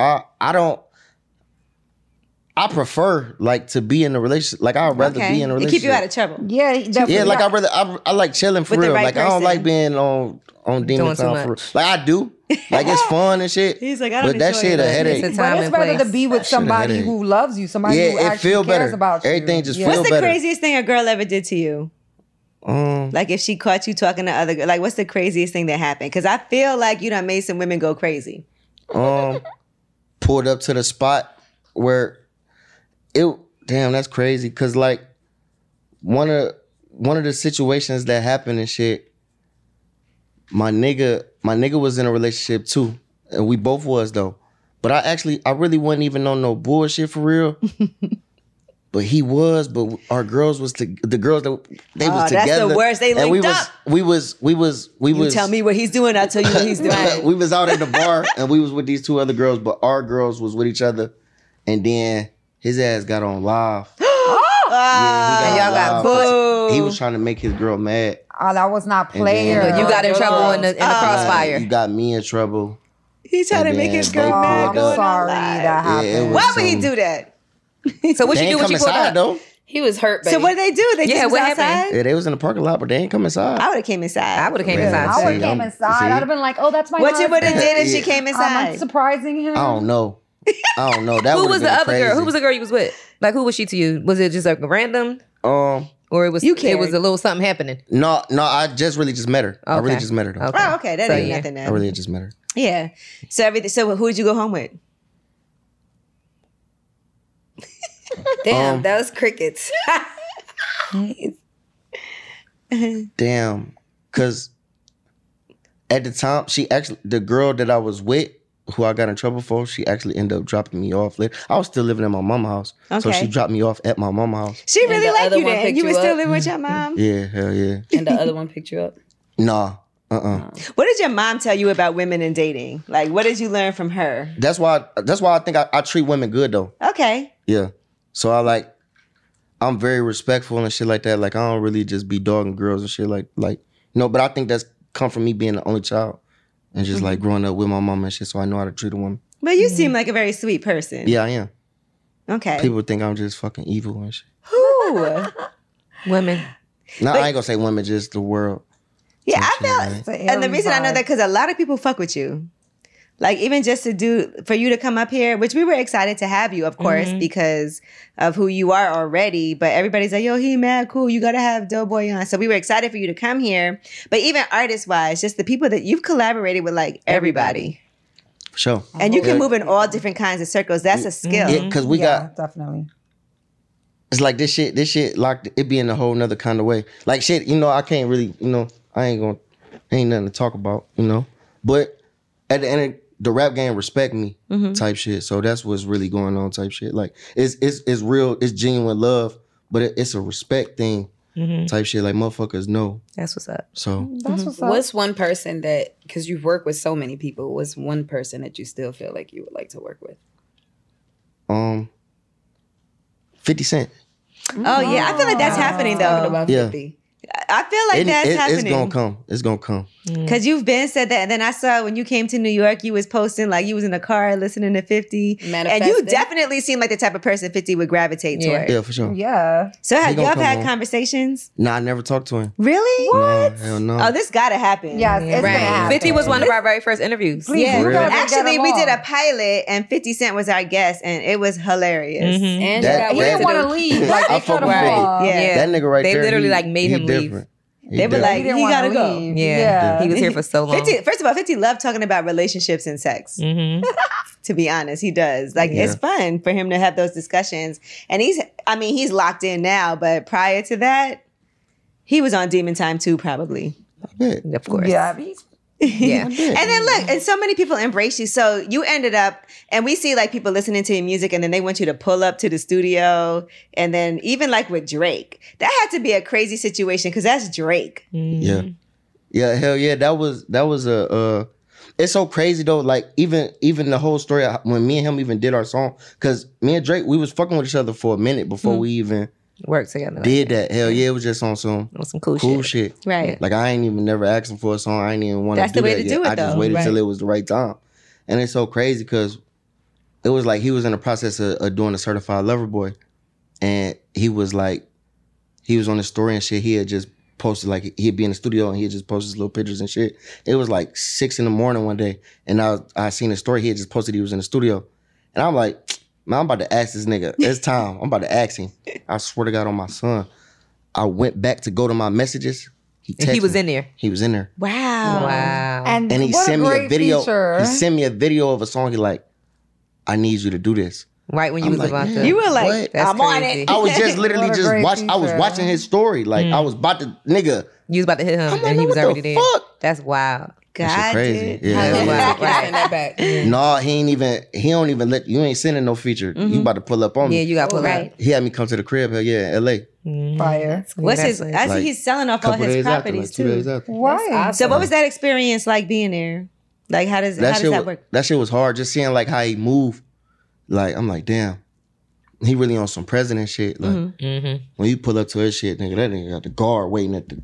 I prefer like to be in a relationship. Like I'd rather Okay. be in a To relationship. keep you out of trouble. Yeah, definitely. Yeah, like I like chilling for With the real. right Like I don't person. like being on demon Doing too time for real. much. Like I do. Like it's fun and shit. He's like, I don't but that enjoy shit it. a headache. It's a But time it's and better to place. be with That shit a somebody headache. who loves you, somebody Yeah, who it actually feel cares better. about you. Everything just Yeah. feel What's the better. craziest thing a girl ever did to you? Like if she caught you talking to other girls, like what's the craziest thing that happened? Because I feel like you done made some women go crazy. Pulled up to the spot where damn, that's crazy. Cause like one of the situations that happened and shit, my nigga was in a relationship too. And we both was though. But I really wasn't even on no bullshit for real. But he was, but our girls was the girls that they was that's together. the worst. They and linked up. We was You tell me what he's doing, I'll tell you what he's doing. we was out at the bar and we was with these two other girls, but our girls was with each other. And then his ass got on live. And y'all got boo. He was trying to make his girl mad. Oh, that was not And player. then, You got in trouble in the crossfire. You got me in trouble. He tried to And make then his girl they mad. pulled going up. on sorry live. that happened. Yeah, it was Why would he some- do that? So what They you do ain't when come you pulled inside up? though. He was hurt, baby. So what did they do? They Yeah, just was what outside? happened? Yeah, they was in the parking lot, but they ain't come inside. I would have came inside. I would have came Yeah. inside. I would See, have came I'm- inside. see? I'd have been like, "Oh, that's my." What you would have husband. did if she came inside? I'm surprising him. I don't know. That Who would've was the been other crazy. girl? Who was the girl you was with? Like who was she to you? Was it just like random? Or it was a little something happening? No, I just met her. I really just met her though. Okay. Oh, okay. That ain't nothing then. I really just met her. Yeah. So who did you go home with? Damn, that was crickets. Damn. Cause at the time, the girl that I was with, who I got in trouble for, she actually ended up dropping me off later. I was still living at my mama's house. Okay. So she dropped me off at my mama's house. She really liked you one then. picked You you were still up? living with your mom? Yeah, hell yeah. And the other one picked you up? Nah. What did your mom tell you about women and dating? Like, what did you learn from her? That's why I think I treat women good though. Okay. Yeah. So I'm very respectful and shit like that. Like I don't really just be dogging girls and shit like but I think that's come from me being the only child and just like growing up with my mom and shit, so I know how to treat a woman. But you seem like a very sweet person. Yeah, I am. Okay. People think I'm just fucking evil and shit. Who? Women. No, I ain't gonna say women, just the world. Yeah, I feel, and the reason I know that because a lot of people fuck with you. Like even just for you to come up here, which we were excited to have you, of course, because of who you are already. But everybody's like, yo, he mad cool. You got to have Doughboy on. So we were excited for you to come here. But even artist-wise, just the people that you've collaborated with, like everybody. For sure. And you can move in all different kinds of circles. That's a skill. Yeah, because we got... definitely. It's like this shit locked, it be in a whole nother kind of way. Like shit, I can't really, ain't nothing to talk about, But at the end of the rap game respect me type shit. So that's what's really going on type shit. Like it's real, it's genuine love, but it's a respect thing type shit. Like motherfuckers know. That's what's up. So That's what's up. What's one person that, because you've worked with so many people, what's one person that you still feel like you would like to work with? 50 Cent. Oh, yeah. I feel like that's happening, though. Talking about Yeah. 50. I feel like that's happening. It's gonna come. Because you've been said that. And then I saw when you came to New York, you was posting like you was in a car listening to 50. And you Manifesting. definitely seem like the type of person 50 would gravitate toward. Yeah, for sure. Yeah. So have He y'all gonna had come on. conversations? Nah, I never talked to him. Really? Nah, hell no. Oh, this gotta happen. Yes, it's gonna happen. 50 was one of our very first interviews. Please, Yeah. you gotta get Actually, them we did on. a pilot and 50 Cent was our guest and it was hilarious. And That- you He got didn't work want to to do. leave. Like, I they fuck cut him with 50. off. Yeah. That nigga right They there. literally, he- like, made he him leave. different. He They were different. like, He didn't he wanna gotta go. leave. Yeah. He was here for so long. 50, first of all, 50 loved talking about relationships and sex. To be honest, he does. Like, it's fun for him to have those discussions. And he's locked in now, but prior to that, he was on Demon Time too, probably. I bet. Of course. Yeah, he's Yeah. And then look, and so many people embrace you. So you ended up, and we see like people listening to your music and then they want you to pull up to the studio. And then even like with Drake, that had to be a crazy situation because that's Drake. Yeah. Yeah, hell yeah. That was it's so crazy though. Like even the whole story when me and him even did our song, because me and Drake, we was fucking with each other for a minute before we even Work together. did that. Hell yeah, it was just on some cool shit. Right. Like I ain't even never asked him for a song. I ain't even want to That's do the way that to yet. do it, I just though. waited Right. till it was the right time. And it's so crazy because it was like he was in the process of doing a certified lover boy. And he was on his story and shit. He had just posted, like, he'd be in the studio and he'd just post his little pictures and shit. It was like 6 a.m. one day. And I seen the story. He had just posted he was in the studio. And I'm like, man, I'm about to ask this nigga. It's time. I'm about to ask him. I swear to God on my son. I went back to go to my messages. He was me. in there. He was in there. Wow. Wow. and And he what sent a me a great video. feature. He sent me a video of a song. He like, I need you to do this. Right when you I'm was like, about man, to. You were like, what? That's I'm on crazy. it. I was just literally What a just great watching. I was feature. watching his story. Like I was about to, nigga. You was about to hit him I'm like, and he man, was what already the there. fuck? That's wild. That shit God crazy. did. How Yeah. long Wow. did you send that back? No, he don't even let you ain't sending no feature. You about to pull up on me. Yeah, you got pulled Right. out. He had me come to the crib. Hell yeah, in LA. Fire. What's his? That's I see like, he's selling off all Couple his days after, properties like 2 too. days after. Why? So what was that experience like being there? Like how does That shit work? That shit was hard. Just seeing like how he moved. Like I'm like, damn. He really on some president shit. Like when you pull up to his shit, nigga, that nigga got the guard waiting at the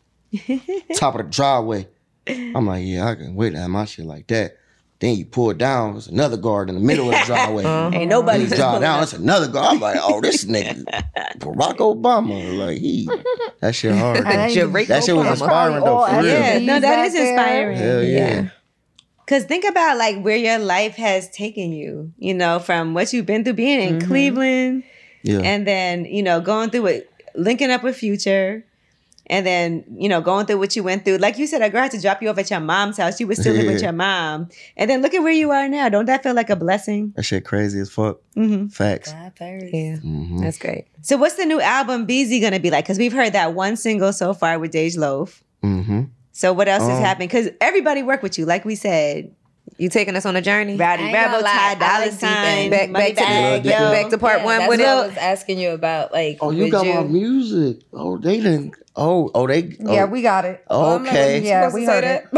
top of the driveway. I'm like, yeah, I can wait to have my shit like that. Then you pull it down, there's another guard in the middle of the driveway. Ain't nobody You just drive pulling down, up. it's another guard. I'm like, oh, this nigga, Barack Obama. Like that shit hard. Drake That shit was Obama. inspiring though, All for real. Yeah, no, that is inspiring. Hell yeah. Because think about like where your life has taken you, you know, from what you've been through being in Cleveland Yeah. and then, you know, going through it linking up with Future. And then, going through what you went through. Like you said, a girl had to drop you off at your mom's house. You were still living with your mom. And then look at where you are now. Don't that feel like a blessing? That shit crazy as fuck. Facts. Yeah, that's great. So what's the new album, BZ, going to be like? Because we've heard that one single so far with Dej Loaf. So what else is happening? Because everybody worked with you, like we said. You taking us on a journey? Rowdy Rebel, Ty Dolla $ign, back to part one. What I was asking you about, like, oh, you got my music. Oh, they didn't. Yeah, we got it. Okay. Yeah, we heard it.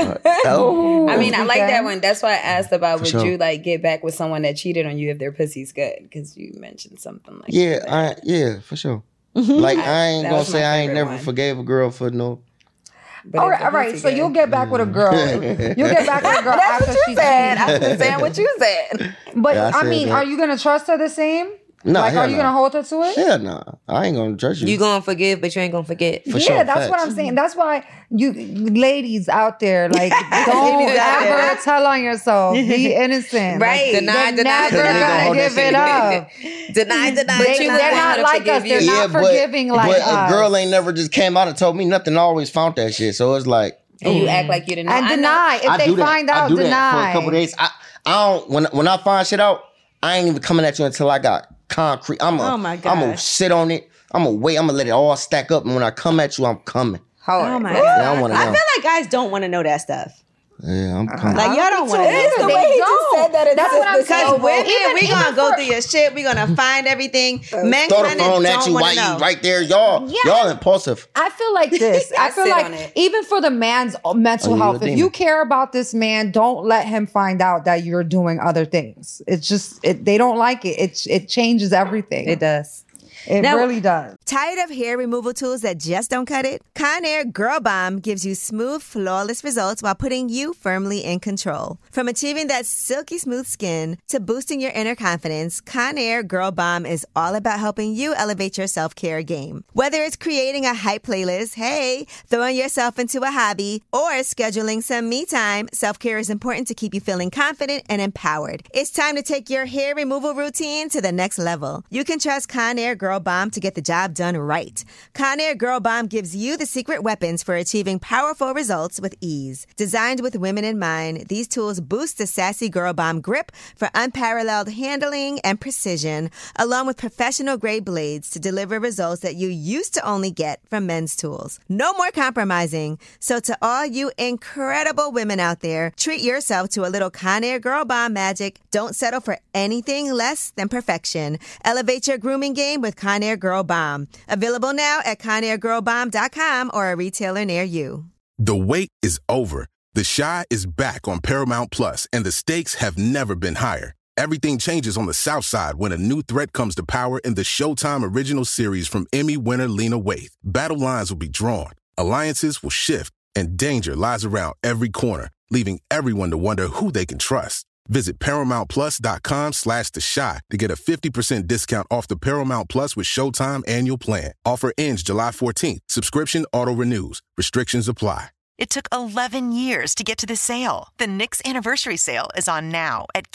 I mean, I like that one. That's why I asked about would sure. you like get back with someone that cheated on you if their pussy's good? Because you mentioned something like that. Yeah, for sure. Like I ain't gonna say I ain't never one. Forgave a girl for no. But all right. So you'll get back with a girl. You'll get back with a girl after she said. I'm just saying what you said. But Yeah, I I said mean, that. are you gonna trust her the same? No, like, hell are you no. gonna hold her to it? Hell no. I ain't gonna judge you. You gonna forgive, but you ain't gonna forget. For Yeah, sure, that's what facts. I'm saying. That's why you ladies out there, like, don't ever tell on yourself. Be innocent. Right. Like, Deny. they're never They gonna gonna hold give that it up. Deny. They're not like us. They're not forgiving like but us. a girl ain't never just came out and told me nothing. I always found that shit. So it's like. And you act like you didn't know. And deny. If I they do that. find I out, do that deny. for a couple days. I don't. When I find shit out, I ain't even coming at you until I got concrete. Oh my I'm gonna gosh. sit on it. I'm gonna wait. I'm gonna let it all stack up. And when I come at you, I'm coming. Oh my God. Yeah, I'm one of I them. feel like guys don't want to know that stuff. Yeah, I'm coming. Like, y'all don't want to know. It's the way he just said that. That's what I'm Because saying. women, we gonna go through your shit. We gonna find everything. Men Throw the kind of phone at don't you want while to know. you right there. Y'all impulsive. I feel like this. I feel sit like on it. even for the man's mental Oh, you a health, if demon. you care about this man, don't let him find out that you're doing other things. It's just they don't like it. It changes everything. It does. It Now- really does. Tired of hair removal tools that just don't cut it? Conair Girl Bomb gives you smooth, flawless results while putting you firmly in control. From achieving that silky smooth skin to boosting your inner confidence, Conair Girl Bomb is all about helping you elevate your self-care game. Whether it's creating a hype playlist, hey, throwing yourself into a hobby, or scheduling some me time, self-care is important to keep you feeling confident and empowered. It's time to take your hair removal routine to the next level. You can trust Conair Girl Bomb to get the job done right. Conair Girl Bomb gives you the secret weapons for achieving powerful results with ease. Designed with women in mind, these tools boost the sassy Girl Bomb grip for unparalleled handling and precision, along with professional grade blades to deliver results that you used to only get from men's tools. No more compromising. So to all you incredible women out there, treat yourself to a little Conair Girl Bomb magic. Don't settle for anything less than perfection. Elevate your grooming game with Conair Girl Bomb. Available now at ConairGirlBomb.com or a retailer near you. The wait is over. The Chi is back on Paramount Plus, and the stakes have never been higher. Everything changes on the South Side when a new threat comes to power in the Showtime original series from Emmy winner Lena Waithe. Battle lines will be drawn, alliances will shift, and danger lies around every corner, leaving everyone to wonder who they can trust. Visit ParamountPlus.com/The Chi to get a 50% discount off the Paramount Plus with Showtime annual plan. Offer ends July 14th. Subscription auto-renews. Restrictions apply. It took 11 years to get to this sale. The Knix Anniversary Sale is on now at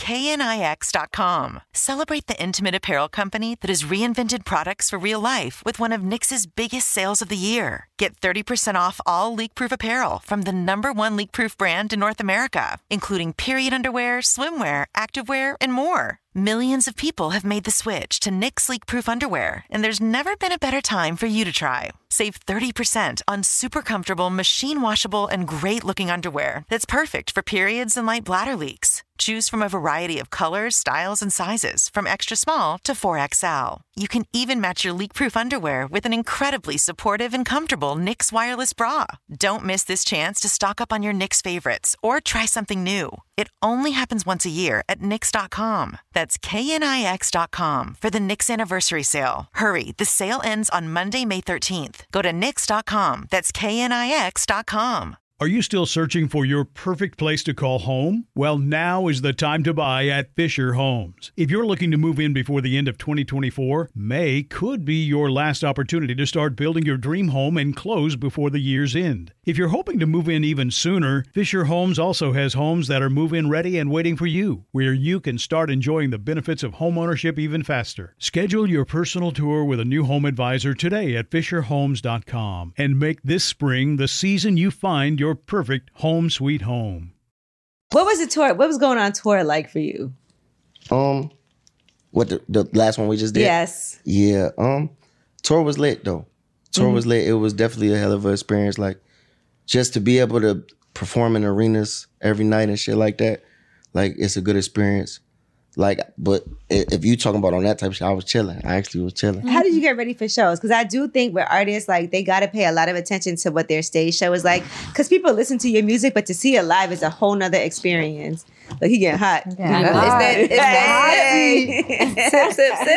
KNIX.com. Celebrate the intimate apparel company that has reinvented products for real life with one of Knix's biggest sales of the year. Get 30% off all leak-proof apparel from the #1 leak-proof brand in North America, including period underwear, swimwear, activewear, and more. Millions of people have made the switch to Knix leak-proof underwear, and there's never been a better time for you to try. Save 30% on super comfortable, machine-washable, and great-looking underwear that's perfect for periods and light bladder leaks. Choose from a variety of colors, styles, and sizes, from extra small to 4XL. You can even match your leak-proof underwear with an incredibly supportive and comfortable Knix wireless bra. Don't miss this chance to stock up on your Knix favorites or try something new. It only happens once a year at Knix.com. That's KNIX.com for the Knix Anniversary Sale. Hurry, the sale ends on Monday, May 13th. Go to Knix.com. That's KNIX.com. Are you still searching for your perfect place to call home? Well, now is the time to buy at Fisher Homes. If you're looking to move in before the end of 2024, May could be your last opportunity to start building your dream home and close before the year's end. If you're hoping to move in even sooner, Fisher Homes also has homes that are move-in ready and waiting for you, where you can start enjoying the benefits of homeownership even faster. Schedule your personal tour with a new home advisor today at FisherHomes.com and make this spring the season you find your perfect home sweet home. What was the tour? What was going on tour like for you? What the last one we just did? Yes. Yeah. Tour was lit though. Tour was lit. It was definitely a hell of an experience. Like, just to be able to perform in arenas every night and shit like that, like, it's a good experience. Like, but if you talking about on that type of shit, I was chilling. I actually was chilling. How did you get ready for shows? Because I do think with artists, like, they got to pay a lot of attention to what their stage show is like. Because people listen to your music, but to see it live is a whole nother experience. Like, he getting hot. It's that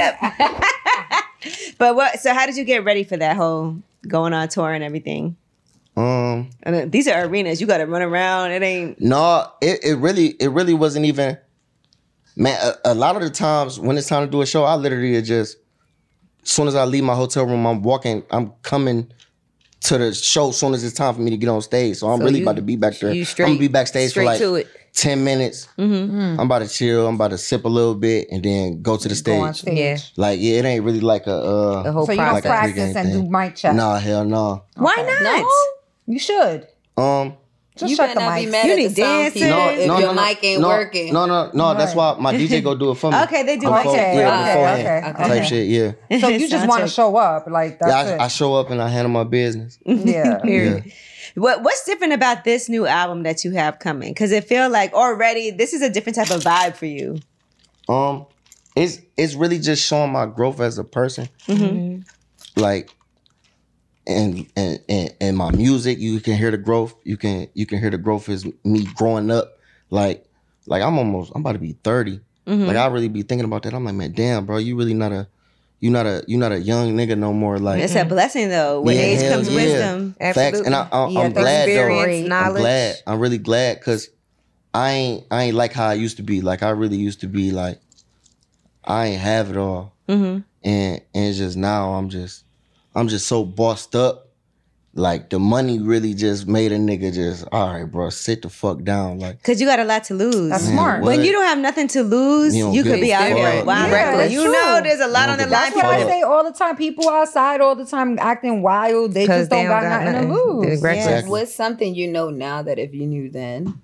sip. But so how did you get ready for that whole going on tour and everything? And these are arenas. You got to run around. It ain't. No, it really wasn't even. Man, a lot of the times when it's time to do a show, I literally just, as soon as I leave my hotel room, I'm coming to the show as soon as it's time for me to get on stage. So I'm really about to be back there. I'm gonna be backstage for like 10 minutes. I'm about to chill. I'm about to sip a little bit and then go to the stage. Go on stage. Yeah. Like, yeah, it ain't really like a whole So you don't practice and do mic check? Nah, hell no. Why not? No? You should. Just You check better the not be mics. mad You at the need sound people dancers. if your mic ain't working. No. That's why my DJ go do it for me. Okay, they do Before- mic check. Yeah, beforehand. Okay. Type shit, yeah. So you just want to show up, like that's Yeah, I show up and I handle my business. it. Yeah. Yeah. What's different about this new album that you have coming? Because it feel like already this is a different type of vibe for you. It's really just showing my growth as a person. Like, and my music, you can hear the growth. You can hear the growth as me growing up. Like I'm about to be 30. Like, I really be thinking about that. I'm like, man, damn, bro, you really not a young nigga no more. Like, It's a blessing though. With age hell comes wisdom. Facts. And I'm glad though. I'm glad. I'm really glad because I ain't like how I used to be. Like, I really used to be like, I ain't have it all. And it's just now I'm just so bossed up. Like, the money really just made a nigga just, all right, bro, sit the fuck down. Like, Because you got a lot to lose. That's smart. what? When you don't have nothing to lose, you could be out here. Wow. Yeah, that's you true. know there's a lot on the line. That's what I say all the time. People outside all the time acting wild. They just don't got nothing to lose. Exactly. What's something you know now that if you knew then?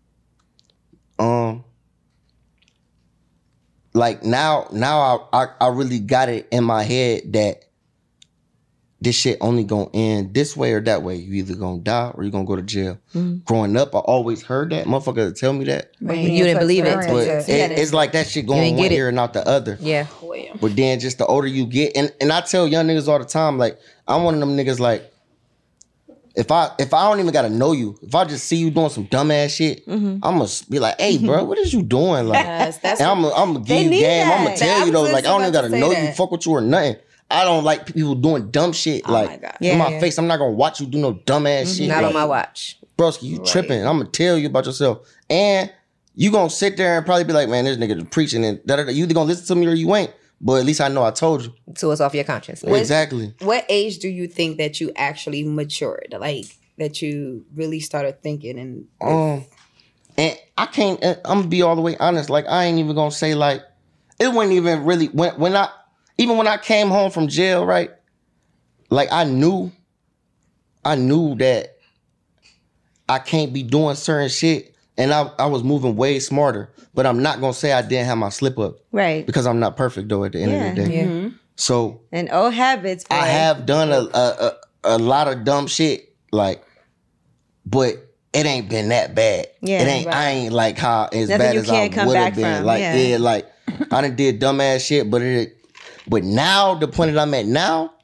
Like, now I really got it in my head that this shit only gonna end this way or that way. You either gonna die or you gonna go to jail. Growing up, I always heard that. Motherfucker tell me that. But you didn't believe it. But it's like that shit going one ear and out the other. Yeah. But then just the older you get, and I tell young niggas all the time, like, I'm one of them niggas, like, if I don't even gotta know you, if I just see you doing some dumbass shit, I'm gonna be like, hey, bro, what is you doing? Like, and I'm gonna give you game. I'm gonna tell you though, like, I don't even gotta know you, fuck with you or nothing. I don't like people doing dumb shit. Like, in my face, I'm not gonna watch you do no dumbass shit. Not like, on my watch. Broski, you tripping. I'm gonna tell you about yourself. And you gonna sit there and probably be like, man, this nigga preaching and da-da-da. You either gonna listen to me or you ain't. But at least I know I told you. So it's off your conscience. Exactly. What age do you think that you actually matured? Like, that you really started thinking and... And I can't, I'm gonna be all the way honest. Like, I ain't even gonna say, like, it wasn't even really, when I came home from jail, right? Like, I knew that I can't be doing certain shit. And I was moving way smarter. But I'm not gonna say I didn't have my slip up. Right. Because I'm not perfect though at the end of the day. Yeah. So and old habits. I have done a lot of dumb shit, like, but it ain't been that bad. Yeah. It ain't I ain't like how as Nothing bad you as can't I come would back have been. from. Like, Yeah. like I done did dumbass shit, but now the point that I'm at now,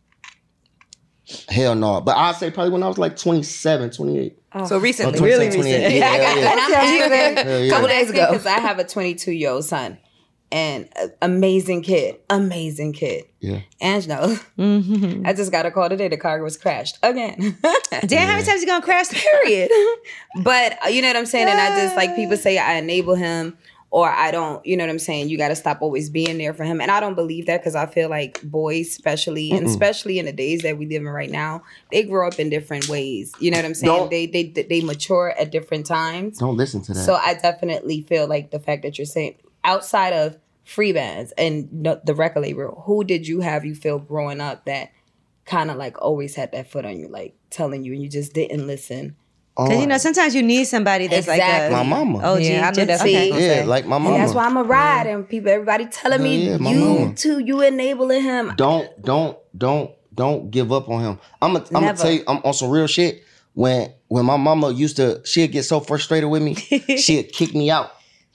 hell no. But I'd say probably when I was like 27, 28. So recently. Really recent. Yeah, A couple days ago. Because I have a 22-year-old son. And amazing kid. Yeah. Angelo. I just got a call today. The car was crashed again. Damn, how many times you gonna crash? Period. But you know what I'm saying? And I just, like, people say I enable him, or I don't, you know what I'm saying? You got to stop always being there for him. And I don't believe that, because I feel like boys, especially, and especially in the days that we live in right now, they grow up in different ways. You know what I'm saying? They mature at different times. Don't listen to that. So I definitely feel like the fact that you're saying, outside of free bands and the record label, who did you feel growing up that kind of like always had that foot on you, like telling you and you just didn't listen? Because, you know, sometimes you need somebody that's like my mama. OG. Yeah, I knew that's what you was gonna say. Like my mama. And that's why I'm a ride, and everybody telling me, my you mama. too, you enabling him. Don't give up on him. I'm gonna tell you, I'm on some real shit. When my mama she'd get so frustrated with me, she'd kick me out.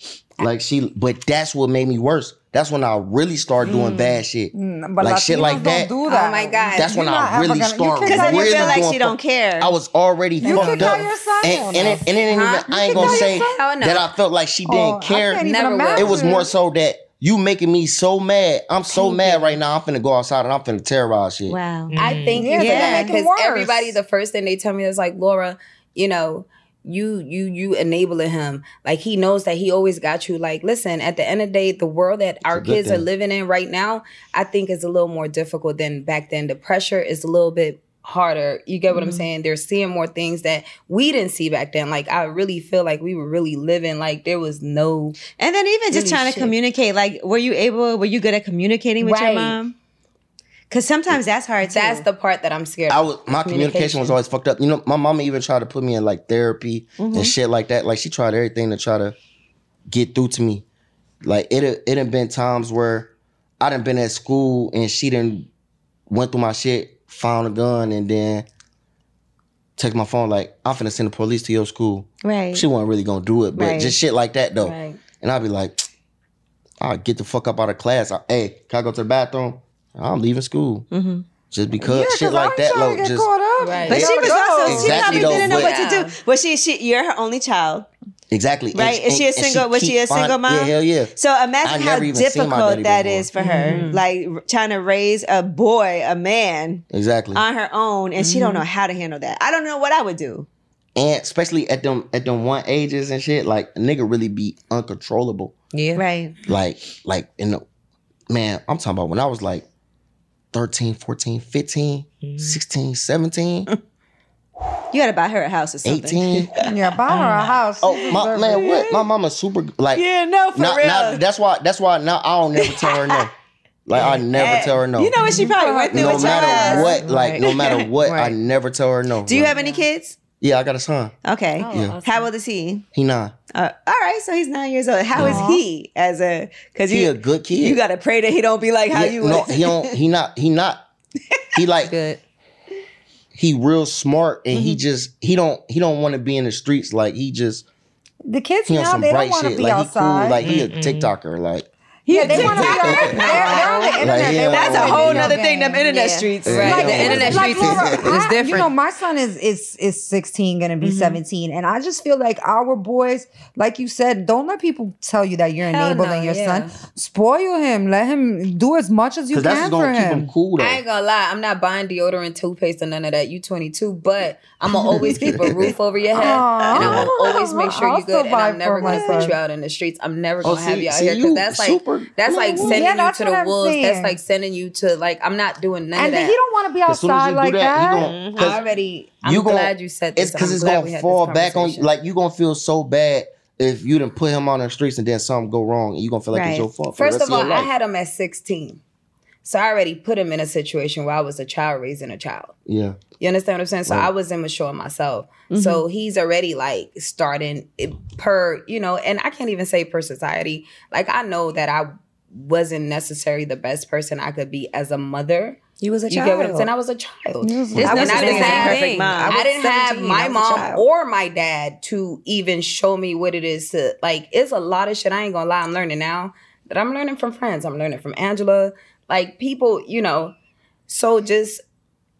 But that's what made me worse. That's when I really started doing bad shit. But like shit like that. Don't do that. Oh my God. That's when I really started. Because then you really feel like doing she don't care. I was already fucked kick up. out your son? And it ain't even, I ain't gonna say that I felt like she didn't care. I can't even Never will. imagine. It was more so that you making me so mad. I'm so mad right now. I'm finna go outside and I'm finna terrorize shit. Wow. I thank you Yeah, for that that, make it because worse. everybody, the first thing they tell me is like, Laura, you know, you enabling him. Like, he knows that he always got you. Like, listen, at the end of the day, the world that our kids are living in right now, I think is a little more difficult than back then. The pressure is a little bit harder. You get what I'm saying? They're seeing more things that we didn't see back then. Like, I really feel like we were really living like there was no. And then even just really trying to shit. communicate, like, were you good at communicating with your Right. mom? Because sometimes that's hard too. That's the part that I'm scared of. My communication was always fucked up. You know, my mama even tried to put me in like therapy and shit like that. Like, she tried everything to try to get through to me. Like, it had been times where I done been at school and she done went through my shit, found a gun, and then text my phone like, I'm finna send the police to your school. Right. She wasn't really gonna do it, but Right. just shit like that though. Right. And I'd be like, I'll get the fuck up out of class. Hey, can I go to the bathroom? I'm leaving school. Just because shit like that. Like, Just caught up. Right. But she was also, she Exactly, probably didn't know though, what to but- do. Well, you're her only child, exactly. right? Is she a single? Was she a single mom? Yeah, hell yeah. So imagine I how never even seen my difficult daddy that before. is for her. Like, trying to raise a boy, a man, Exactly. on her own, and she don't know how to handle that. I don't know what I would do. And especially at them one ages and shit, like, a nigga really be uncontrollable. Yeah. Right. Like man, I'm talking about when I was like 13, 14, 15, 16, 17, You got to buy her a house or something. 18. Yeah, buy her a house. Oh, what? My mama's super, like, Yeah, no, for now, real. now, that's why now I don't never tell her no. Like, I never tell her no. You know what she probably went through no with your matter ass. what, like, no matter what, I never tell her no. Do you have any kids? Yeah, I got a son. Okay. Yeah. How old is he? He 9. All right, so he's 9 years old. How is he because He a good kid. You got to pray that he don't be like how you No, was. he not. He like Good. he real smart and he don't want to be in the streets. Like, he The kids on now, some they don't bright want to shit. be Like, outside. he cool. Like, he a TikToker. Like, Yeah, they want to be on, they're on the internet. Like, They yeah, That's a wanna whole be nother on thing, them game. internet Yeah. streets. Right. Like, The internet Like, streets Laura, is different. You know, my son is 16, gonna be 17, and I just feel like our boys, like you said, don't let people tell you that you're Hell enabling no, your yeah. son. Spoil him. Let him do as much as you because that's can just for gonna keep him him. cool though. I ain't gonna lie, I'm not buying deodorant, toothpaste, or none of that. You 22, but I'm gonna always keep a roof over your head, and I'm gonna always make sure I'll you're good. still And I'm buy never for gonna my put son. you out in the streets. I'm never gonna have you out see here, because you that's super- like sending Yeah, you that's to what the I'm wolves. saying. That's like sending you to, like, I'm not doing none And of then that. he don't want to be As soon as outside you like do that, that. he gon' I'm glad you said this. It's because I'm it's glad gonna we had fall this back on you. conversation. Like, you gonna feel so bad if you done put him on the streets and then something go wrong and you gonna feel like Right. it's your fault. For the First rest of all, your I life. had him at 16. So I already put him in a situation where I was a child raising a child. Yeah. You understand what I'm saying? So Right. I was immature myself. So he's already like starting per, you know, and I can't even say per society. Like, I know that I wasn't necessarily the best person I could be as a mother. You was a You child. get what I'm saying? I was a child. There's I no was such not thing the as a same perfect thing. mom. I was I didn't have 17, my I was a mom child. or my dad to even show me what it is to, like, it's a lot of shit. I ain't gonna lie, I'm learning now. That I'm learning from friends. I'm learning from Angela. Like, people, you know. So just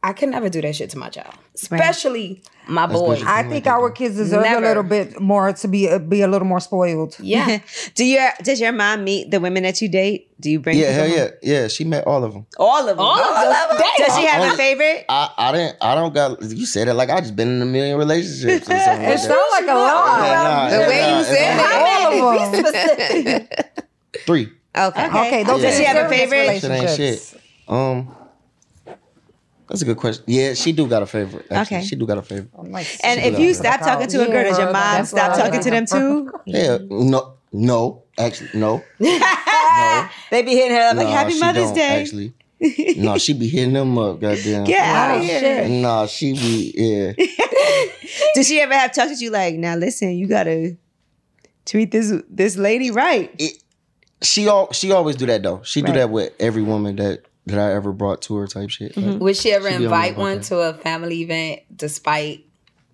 I could never do that shit to my child, especially my boy. I think our kids deserve Never. a little bit more to be a little more spoiled. Yeah. Does your mom meet the women that you date? Do you bring? Yeah, people hell home? yeah. Yeah, she met all of them. All of them. All of them. Does she have a favorite? I don't got, you said it like I just been in a million relationships or something It like sounds that. like a lot. Yeah, The way you said it. All of them. 3. Okay. Okay, those Does are she have a serious favorite? Shit ain't relationships. shit. That's a good question. Yeah, she do got a favorite. Actually. Okay. She do got a favorite. I'm like, And She if do you got stop talking to a girl, does your mom That's stop why I talking like to them her. too? Yeah, no. Actually, no. They be hitting her up like, No, Happy she Mother's don't, Day. Actually. No, she be hitting them up, goddamn. Get out of Oh, here. shit. Nah, she be, yeah. Did she ever have talked to you like, now listen, you gotta treat this lady right? She always do that though. She Right. do that with every woman that I ever brought to her type shit. Like, Would she ever She be on invite me about one that. to a family event despite?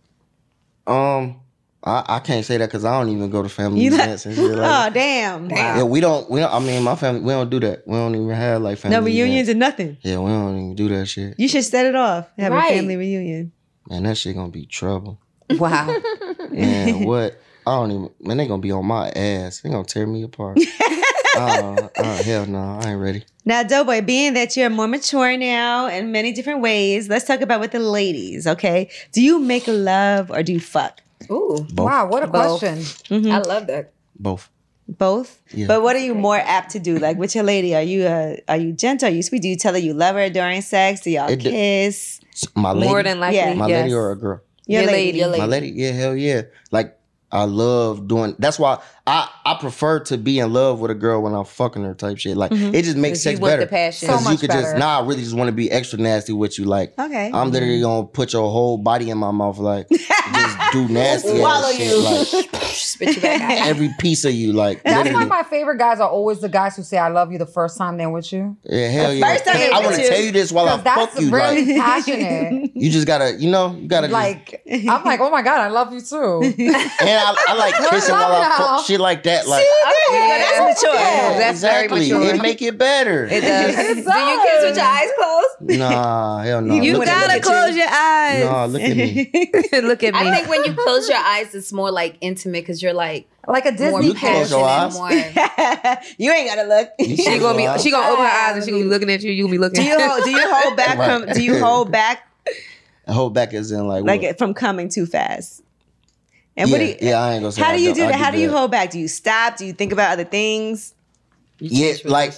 I can't say that because I don't even go to family You events and shit like Oh damn. Yeah, we don't. I mean, my family, we don't do that. We don't even have like family No reunions events. or nothing. Yeah, we don't even do that shit. You should set it off. Have Right. a family reunion. Man, that shit gonna be trouble. Wow. Man, what? I don't even. Man, they gonna be on my ass. They gonna tear me apart. Hell no, I ain't ready. Now, Doughboy, being that you're more mature now in many different ways, let's talk about with the ladies, okay? Do you make love or do you fuck? Ooh, Both. Wow, what a Both. question. I love that. Both. Both? Yeah. But what are you more apt to do? Like with your lady, are you gentle? Are you sweet? Do you tell her you love her during sex? Do y'all It de- kiss? My lady. More than likely, Yeah. my yes. lady or a girl. Your lady. Your My lady, yeah, hell yeah. Like I love doing. That's why I prefer to be in love with a girl when I'm fucking her type shit. Like it just makes 'Cause you sex want better. the passion. So Because you much could better. just I really just want to be extra nasty with you. Like Okay. I'm literally gonna put your whole body in my mouth. Like just do nasty Swallow ass shit. you. Like Spit you back out. every piece of you. Like That's why literally. my favorite guys are always the guys who say I love you the first time they're with you. Yeah, hell yeah. first time I they want with to you. tell you this while I Because that's fuck you. really Like passionate. you just gotta, you gotta Like, I'm like, oh my God, I love you too. just, and I like kissing while I fuck shit like that. Like That's mature. Yeah. That's very exactly. mature. It make it better. It does. Do you kiss with your eyes closed? Nah, hell no. You Look at gotta me. close your eyes. Nah, look at me. Look at me. I think when you close your eyes, it's more like intimate because you're like Like a more Disney You close your passionate, eyes. more. You ain't gotta look. she gonna open her eyes and she gonna be looking at you. You gonna be looking. Do you hold back Right. from? Do you hold back Hold back is in like like what? from coming too fast? And Yeah, what do you? yeah, I ain't gonna say. How I do you don't- do I that? How do you that. hold back? Do you stop? Do you think about other things? Yeah, Change like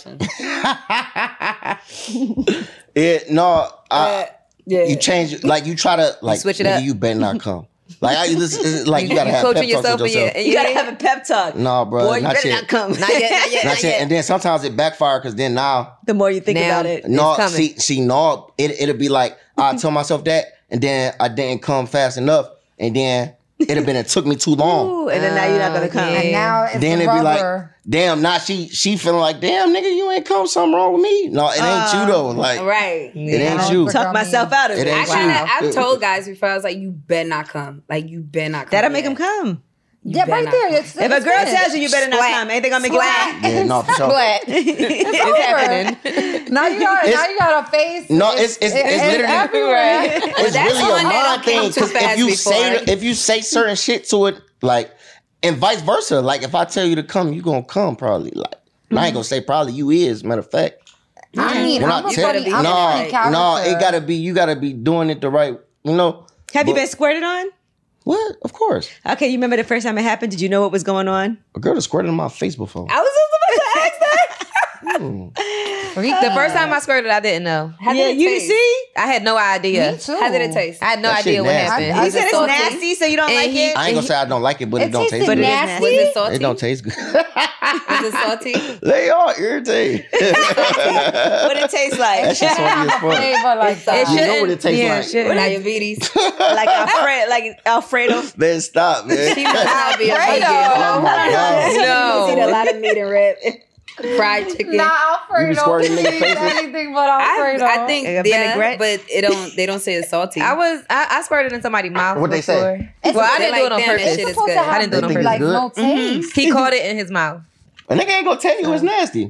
position. no. Yeah. You change it. Like you try to like switch it nigga, up. You better not come. Like it's like you gotta have coaching pep talks yourself with in your, yourself. You gotta have a pep talk. No, bro, Boy, you not better yet. not come. Not yet. Not yet. Not Not yet. yet. And then sometimes it backfire because then now The more you think Now- about it. no, coming. see, no, it'll be like I tell myself that, and then I didn't come fast enough, and then it took me too long. Ooh, and then now you're not gonna come. yeah. And now it's Then the it'd be like, rubber. damn, now she feeling like, damn, nigga, you ain't come, something wrong with me. No, it ain't you though. Like Right. it ain't Yeah. you. Talk myself out of It it. ain't I've told guys before, I was like, you better not come. Like, you better not come. That'll make yet. them come. Yeah, better right not there. come. It's, If a girl tells you you better not Splat. come, ain't they gonna make you Splat. come? Yeah, no, for sure. It's happening. now you got a face. No, it's literally everywhere. It's that's really one a that mind don't come thing. too 'Cause fast if you say certain shit to it, like, and vice versa. Like if I tell you to come, you gonna come probably. Like I ain't gonna say probably. You is matter of fact. I mean, When I'm I a tell funny, I'm a no, funny character. no, it gotta be. You gotta be doing it the right. You know. Have you But- been squirted on? What? Of course. Okay, you remember the first time it happened? Did you know what was going on? A girl that squirted in my face before. I was just about to ask that. The first time I squirted, I didn't know. How Yeah, did it you taste? see? I had no idea. Me too. How did it taste? I had no That shit idea what nasty. happened. You said it's salty. nasty, so you don't And like he- it? I ain't gonna say I don't like it, but it don't taste tasted good. nasty. Was it salty? It don't taste good. Was it salty? They are irritating. What it tastes like? That shit's salty as fuck. Flavor like that. It You know shouldn't- what it tastes yeah, like. shouldn't. Diabetes. like Alfredo. Man, stop, man. She must not be a vegan. Oh my god. No. Eat a lot of meat and red, fried chicken. Nah, Alfredo. You be squirting niggas' faces? Anything but Alfredo. I think Like a yeah, vinaigrette? but they don't say it's salty. I squirted in somebody's mouth. What'd they say? before. Well, I didn't do it on Like, damn, that purpose. shit it's is supposed good. to have I didn't do it on They think purpose. like it's no good? taste. He caught it in his mouth. A nigga ain't gonna tell you it's nasty.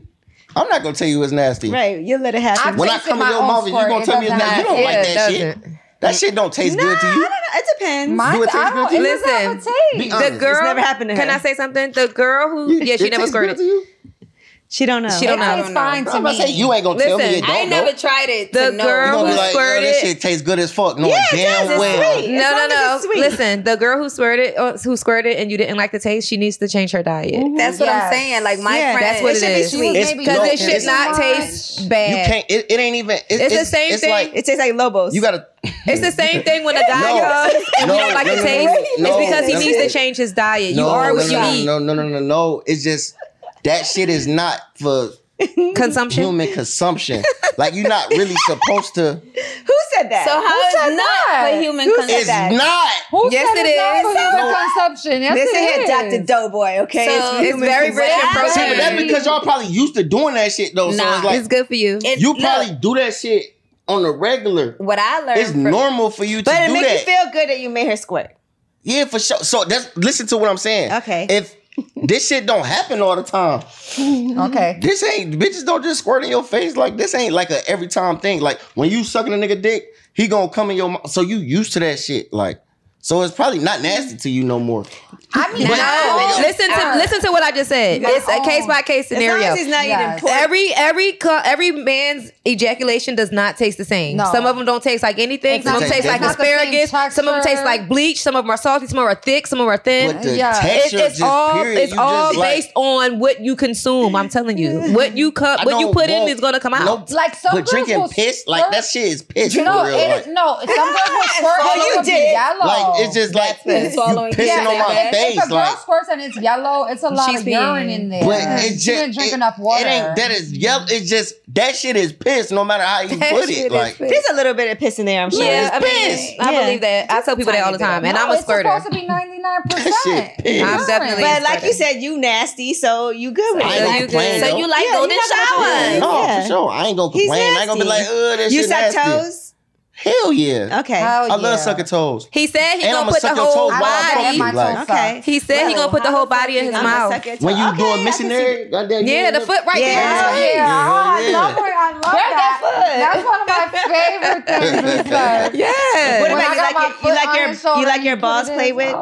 I'm not gonna tell you it's nasty. Right, you let it happen. When I come in your mouth, you gonna tell me it's nasty. You don't like that shit. That shit don't taste good to you. I don't know. It depends. Do it taste good to you? Listen, Be honest. the girl. It's never happened to her. Can I say something? The girl who, she It never tastes squirted. good to you? She don't know. She don't know. It's fine to I'm about to say, me. you ain't gonna tell me Listen, it don't I ain't know. never tried it. The to know. girl You gonna who be like, squirted. this shit tastes good as fuck. Knowing Yeah, it damn does. It's well. sweet. No, As long as it's sweet. Listen, the girl who squirted and you didn't like the taste, she needs to change her diet. That's what I'm Yes. saying. Like my Yeah, friend. That's what it should be is. sweet. It's- Because no, it should it's not too taste much. bad. You can't. It ain't even. It's the same it's thing. Like, It tastes like Lobos. you gotta. It's the same thing when a guy No. comes and you No, don't like no, the no, taste. no, It's because he no. needs to change his diet. You No, are what no, you eat. No. It's just that shit is not for Consumption. human consumption. Like you're not really supposed to. Who said that? So how is not for human Who said consumption? It's that? not. Who Yes, said it it's not is. for human consumption? Yes, Listen it here, is. Dr. Doughboy, okay? So for it's human very rich in consumption. See, but that's protein. because y'all probably used to doing that shit though. So Nah. it's like It's good for you. It- you look, probably do that shit on the regular. what I learned. It's from- normal for you to But it do makes that. you feel good that you made her squirt. Yeah, for sure. So that's listen to what I'm saying. Okay. If this shit don't happen all the time, Okay. this ain't bitches don't just squirt in your face. Like this ain't like a every time thing. Like when you sucking a nigga dick, he gonna come in your mouth. So you used to that shit. Like so it's probably not nasty to you no more. I mean, No, listen to what I just said. It's a case by case As long scenario. as he's not Yes. eating pork. Every man's ejaculation does not taste the same. No. Some of them don't taste like anything. It's Some of them not- taste like it's not the same asparagus. Some of them taste texture. like bleach. Some of them are salty. Some of them are thick. Some of them are thin. But the Yeah. texture, It's just all period. it's you all just, like, based on what you consume. I'm telling you, what you I what you don't put in want is gonna come out. no- Like some but girls drinking will piss, like squirt- that shit is piss. You for know, real. it Like, is, no, some girls will squirt Oh, and you it'll be did. yellow. like it's just like you swallowing pissing Yeah, on my if face. a girl Like, squirts and it's yellow, it's a lot She's of urine peeing. in there. but it's She just didn't drink enough water. It ain't that is yellow. It's just that shit is piss. No matter how you That put shit it, is like piss. There's a little bit of piss in there, I'm sure. Yeah, I mean, piss. I Yeah. believe that. I tell people that all the time, and No, I'm a it's squirter. supposed to be 99%. That shit piss. I'm definitely- But like you said, you nasty, so you good with I it. ain't So gonna you complain. good. So though. you like Yeah, golden you're not gonna showers? complain. No, Yeah. for sure. I ain't gonna He's complain. I ain't gonna be like, nasty. that You shit suck nasty. toes? Hell yeah. Okay. Hell I love yeah. sucking toes. He said he And gonna I'ma put the suck your whole toes while I fuck body. you. My Like, toes Okay. suck. He said he gonna put the whole body in his I'm mouth. gonna suck your toe. when you Okay, doing I can see missionary, goddamn, you Yeah, ain't the never- foot right Yeah. there. Yeah, I Yeah. love it. I love Grab that foot. That's one of my favorite things to say. Yeah. What When about I you? got my Like foot you like on your his shoulder you like and your you put balls it in played his with? mouth.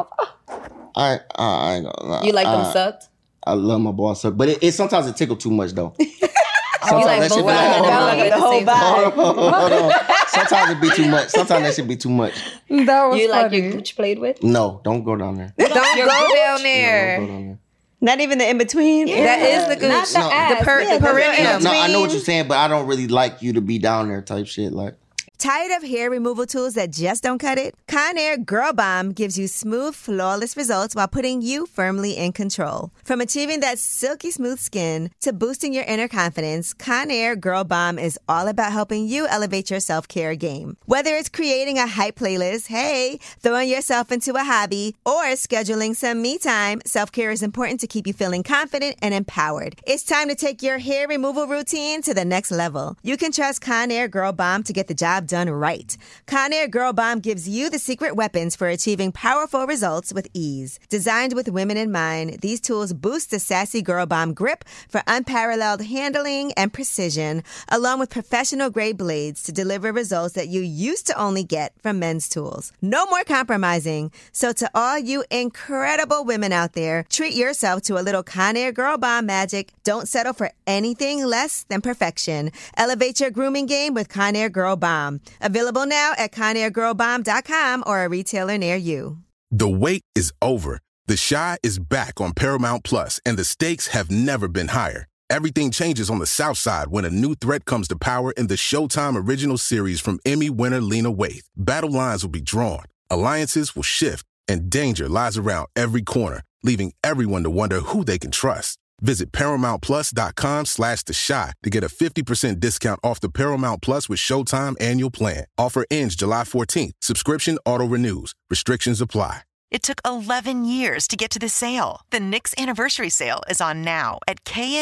I ain't gonna lie. You like them sucked? I love my balls sucked, but it sometimes it tickle too much though. You Sometimes like that shit both be of like, them hold on, at the whole same time. body. hold on. Sometimes it be too much. Sometimes that should be too much. That was You like funny. your gooch played with? No, don't go down there. Don't go down No, don't there. go down there. Not even the in between. That is the good. Not the No. ass. The perineum. No, I know what you're saying, but I don't really like you to be down there type shit. Like, Tired of hair removal tools that just don't cut it? Conair Girl Bomb gives you smooth, flawless results while putting you firmly in control. From achieving that silky smooth skin to boosting your inner confidence, Conair Girl Bomb is all about helping you elevate your self-care game. Whether it's creating a hype playlist, hey, throwing yourself into a hobby, or scheduling some me time, self-care is important to keep you feeling confident and empowered. It's time to take your hair removal routine to the next level. You can trust Conair Girl Bomb to get the job done right. Conair Girl Bomb gives you the secret weapons for achieving powerful results with ease. Designed with women in mind, these tools boost the sassy Girl Bomb grip for unparalleled handling and precision, along with professional-grade blades to deliver results that you used to only get from men's tools. No more compromising. So to all you incredible women out there, treat yourself to a little Conair Girl Bomb magic. Don't settle for anything less than perfection. Elevate your grooming game with Conair Girl Bomb. Available now at ConairGirlBomb.com or a retailer near you. The wait is over. The Chi is back on Paramount Plus, and the stakes have never been higher. Everything changes on the South Side when a new threat comes to power in the Showtime original series from Emmy winner Lena Waithe. Battle lines will be drawn, alliances will shift, and danger lies around every corner, leaving everyone to wonder who they can trust. Visit ParamountPlus.com/The Chi to get a 50% discount off the Paramount Plus with Showtime annual plan. Offer ends July 14th. Subscription auto-renews. Restrictions apply. It took 11 years to get to this sale. The Knix Anniversary Sale is on now at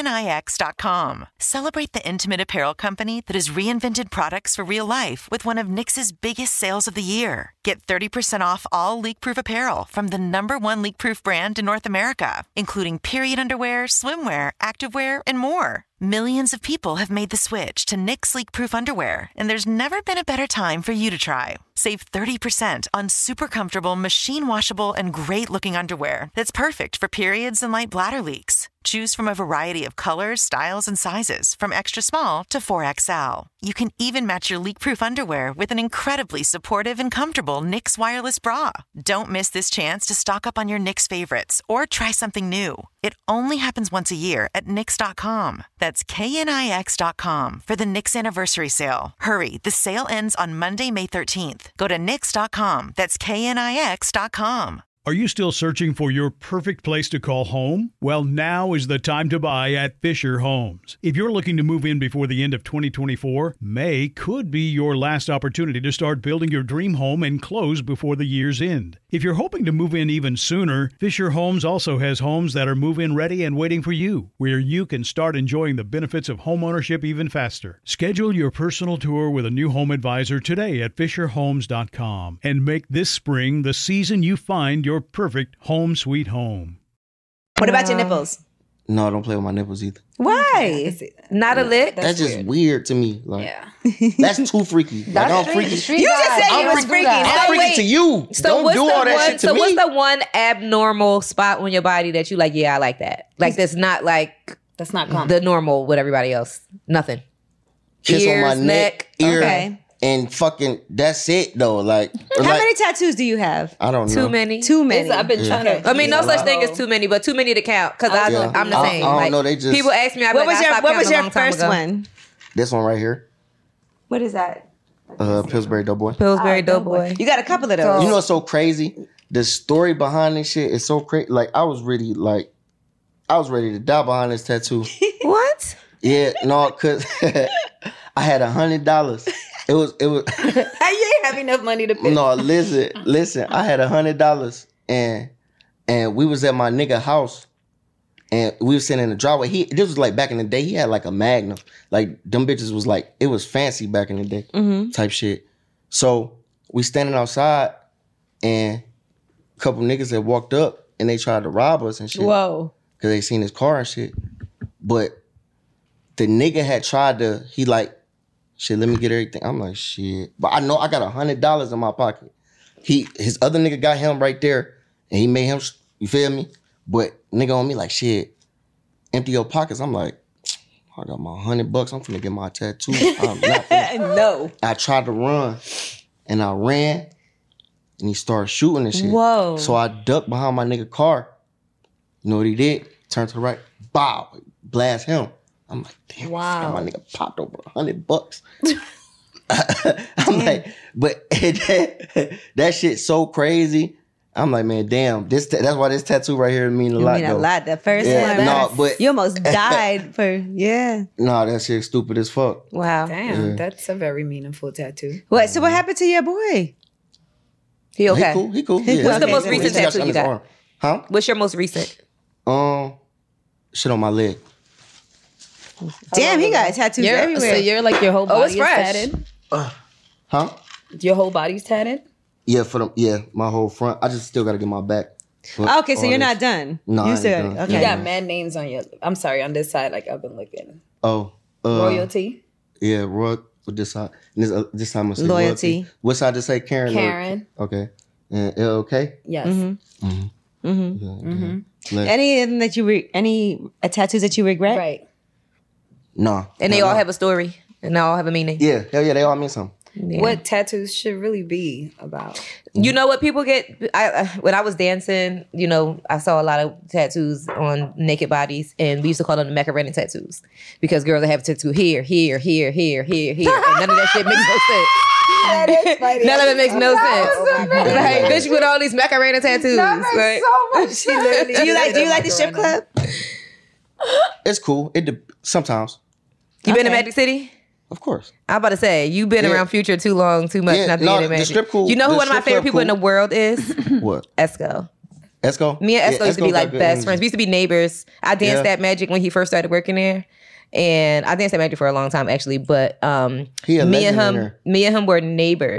KNIX.com. Celebrate the intimate apparel company that has reinvented products for real life with one of Knix's biggest sales of the year. Get 30% off all leak-proof apparel from the #1 leak-proof brand in North America, including period underwear, swimwear, activewear, and more. Millions of people have made the switch to Knix leak-proof underwear, and there's never been a better time for you to try. Save 30% on super comfortable, machine-washable, and great-looking underwear that's perfect for periods and light bladder leaks. Choose from a variety of colors, styles, and sizes, from extra small to 4XL. You can even match your leak-proof underwear with an incredibly supportive and comfortable Knix wireless bra. Don't miss this chance to stock up on your Knix favorites or try something new. It only happens once a year at Knix.com. That's KNIX.com for the Knix anniversary sale. Hurry, the sale ends on Monday, May 13th. Go to Knix.com. That's KNIX.com. Are you still searching for your perfect place to call home? Well, now is the time to buy at Fisher Homes. If you're looking to move in before the end of 2024, May could be your last opportunity to start building your dream home and close before the year's end. If you're hoping to move in even sooner, Fisher Homes also has homes that are move-in ready and waiting for you, where you can start enjoying the benefits of homeownership even faster. Schedule your personal tour with a new home advisor today at FisherHomes.com and make this spring the season you find your perfect home sweet home. What about your nipples? No, don't play with my nipples either. Why? Not a lick? That's just weird to me. Like, that's too freaky. Like, I'm freaky. You just said you was freaky. I'm freaky to you. Don't do all that shit to me. So what's the one abnormal spot on your body that you like, yeah, I like that? Like, that's not like... That's not common. The normal with everybody else. Nothing. Kiss Ears, on my neck, ear, okay. and fucking, that's it though. Like, How many tattoos do you have? I don't know. Too many. Too many. I've been trying to. I mean, no such thing as too many, but too many to count. Because I'm the same. I don't like, know. They just. people ask me, What was your first one? This one right here. What is that? Pillsbury Doughboy. Pillsbury Doughboy. You got a couple of those. You know what's so crazy? The story behind this shit is so crazy. Like, I was ready to die behind this tattoo. What? Yeah, no, cause I had $100. It was. You ain't have enough money to pay. No, listen. I had $100, and we was at my nigga house, and we was sitting in the driveway. This was like back in the day. He had like a Magnum. Like, them bitches was like, it was fancy back in the day, type shit. So we standing outside, and a couple niggas had walked up, and they tried to rob us and shit. Whoa. Because they seen his car and shit. But the nigga had tried to, he like, shit, let me get everything. I'm like, shit. But I know I got $100 in my pocket. His other nigga got him right there, and he made him, you feel me? But nigga on me like, shit, empty your pockets. I'm like, I got my $100. I'm finna get my tattoo. I'm not finna. No. I tried to run, and I ran, and he started shooting and shit. Whoa. So I ducked behind my nigga car. You know what he did? Turned to the right, bow, blast him. I'm like, damn, wow. My nigga popped over $100. I'm like, but that shit's so crazy. I'm like, man, damn, that's why this tattoo right here mean a lot. A lot. The first one. No, but you almost died for No, that shit's stupid as fuck. Wow. Damn, that's a very meaningful tattoo. What? So what happened to your boy? He okay? He cool. Yeah. What's the most recent tattoo you got? Arm. Huh? What's your most recent? Shit on my leg. Damn, he got tattoos everywhere. So you're like, your whole body is fresh. tatted? Huh? Your whole body's tatted? Yeah, my whole front. I just still gotta get my back. Okay, so you're not done. No, you I still ain't done. okay. You got mad names on your, I'm sorry, on this side, like I've been looking. Oh. Royalty? Yeah, Roy with this side. And this time I say Loyalty. What side to say Karen? Karen. Okay. And okay? Yes. Any of them that any tattoos that you regret? Right. No. And they all have a story. And they all have a meaning. Yeah, hell yeah, they all mean something. Yeah. What tattoos should really be about? You know what people get? When I was dancing, you know, I saw a lot of tattoos on naked bodies, and we used to call them the Macarena tattoos because girls that have a tattoo here, here, here, here, here, here, and none of that shit makes no sense. That is funny. None of it makes no sense. Like, bitch with all these Macarena tattoos. That makes Right? so much sense. Do you like the strip club? It's cool. Sometimes. You been to Magic City? Of course. I'm about to say, you've been around Future too long, too much, not to get in the Magic. strip cool. You know who the one of my strip favorite club people in the cool. world is? What? Esco. Esco? Me and Esco used to be Esco like got good best energy. friends. We used to be neighbors. I danced at Magic when he first started working there. And I danced at Magic for a long time, actually. But He a me and legend in him were neighbors.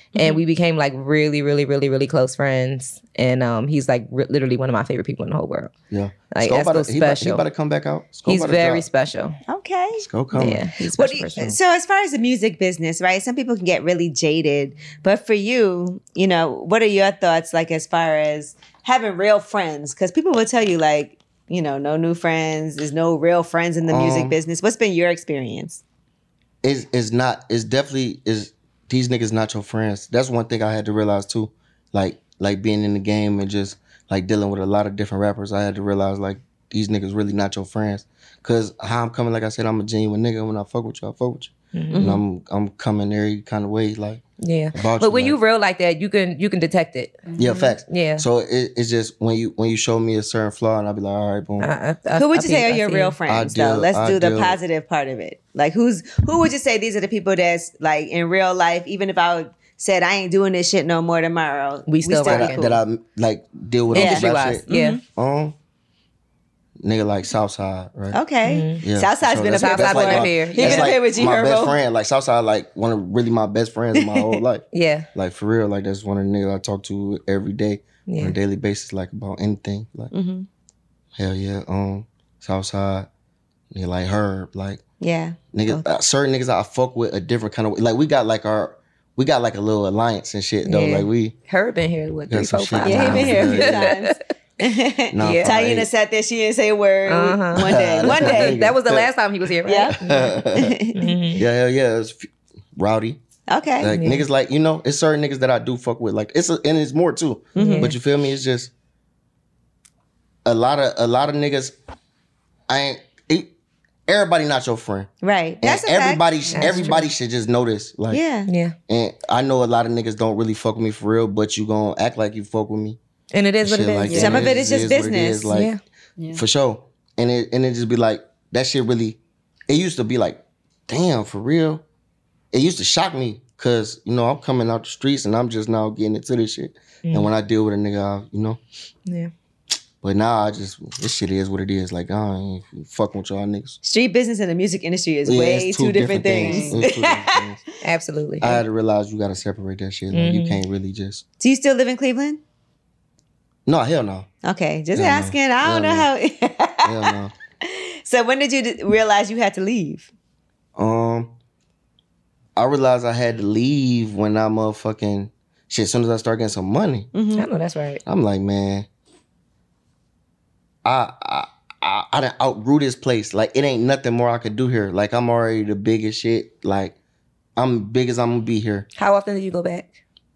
And we became like really, really, really, really close friends. And he's like literally one of my favorite people in the whole world. Yeah. Like, Sko that's so special. He about to come back out. Sko He's about to very drop. special. Okay. Sko coming. Yeah, he's a What special do you, person. so as far as the music business, right? Some people can get really jaded, but for you, you know, what are your thoughts like as far as having real friends? Because people will tell you like, you know, no new friends, there's no real friends in the music business. What's been your experience? It's definitely these niggas not your friends. That's one thing I had to realize too. Like being in the game and just like dealing with a lot of different rappers, I had to realize like these niggas really not your friends. Cause how I'm coming, like I said, I'm a genuine nigga. When I fuck with you, I fuck with you. And I'm coming every kind of way, like about But when like, you real like that, you can detect it. yeah, facts. Yeah. So it's just when you show me a certain flaw, and I'll be like, all right, boom. Who would you say are your real friends though? Let's do the deal. positive part of it. Like who would you say these are the people that's like in real life, even if I said I ain't doing this shit no more tomorrow, we still be rocking. cool. that I like deal with Industry all that wise, shit. yeah. Nigga like Southside, right? Okay. Yeah, Southside's so been up that's- here that's before. like my- He He that's been up like here with G my best Herbo. friend. Like Southside, like one of really my best friends in my whole life. Yeah. Like for real, like that's one of the niggas I talk to every day Yeah. on a daily basis, like about anything. Like hell yeah, Southside, nigga like Herb, like Yeah. niggas, certain niggas I fuck with a different kind of way. Like we got like a little alliance and shit though. Yeah. Like we Herb been here with got 3, some 4, shit 5 Yeah, he times. been here a few Yeah. times. Nah, Yeah. fine. Taina sat there, she didn't say a word. Uh-huh. One day. That's One my day. nigga. That was the last time he was here, right? Yeah. Yeah, hell yeah, it's rowdy. Okay. Like niggas, like it's certain niggas that I do fuck with. Like and it's more too. But you feel me? It's just a lot of niggas. Everybody not your friend. Right. And That's a fact. everybody should just know this. Like Yeah. Yeah. And I know a lot of niggas don't really fuck with me for real, but you gonna act like you fuck with me. And it is what it Shit is. like yeah. that. Some of it is just what it business. is, like, Yeah. for sure. And it just be like that shit really. It used to be like, damn, for real. It used to shock me because I'm coming out the streets and I'm just now getting into this shit. And when I deal with a nigga, Yeah. But now this shit is what it is. Like I ain't fucking with y'all niggas. Street business and the music industry is Yeah, way it's two different things. It's two different things. Absolutely. I had to realize you gotta separate that shit. Like you can't really just. Do you still live in Cleveland? No, hell no. Okay, just Hell no. asking. I don't know Hell how. Hell no. So when did you realize you had to leave? I realized I had to leave when I motherfucking shit. As soon as I start getting some money, I know that's right. I'm like, man, I done outgrew this place. Like it ain't nothing more I could do here. Like I'm already the biggest shit. Like I'm big as I'm gonna be here. How often do you go back?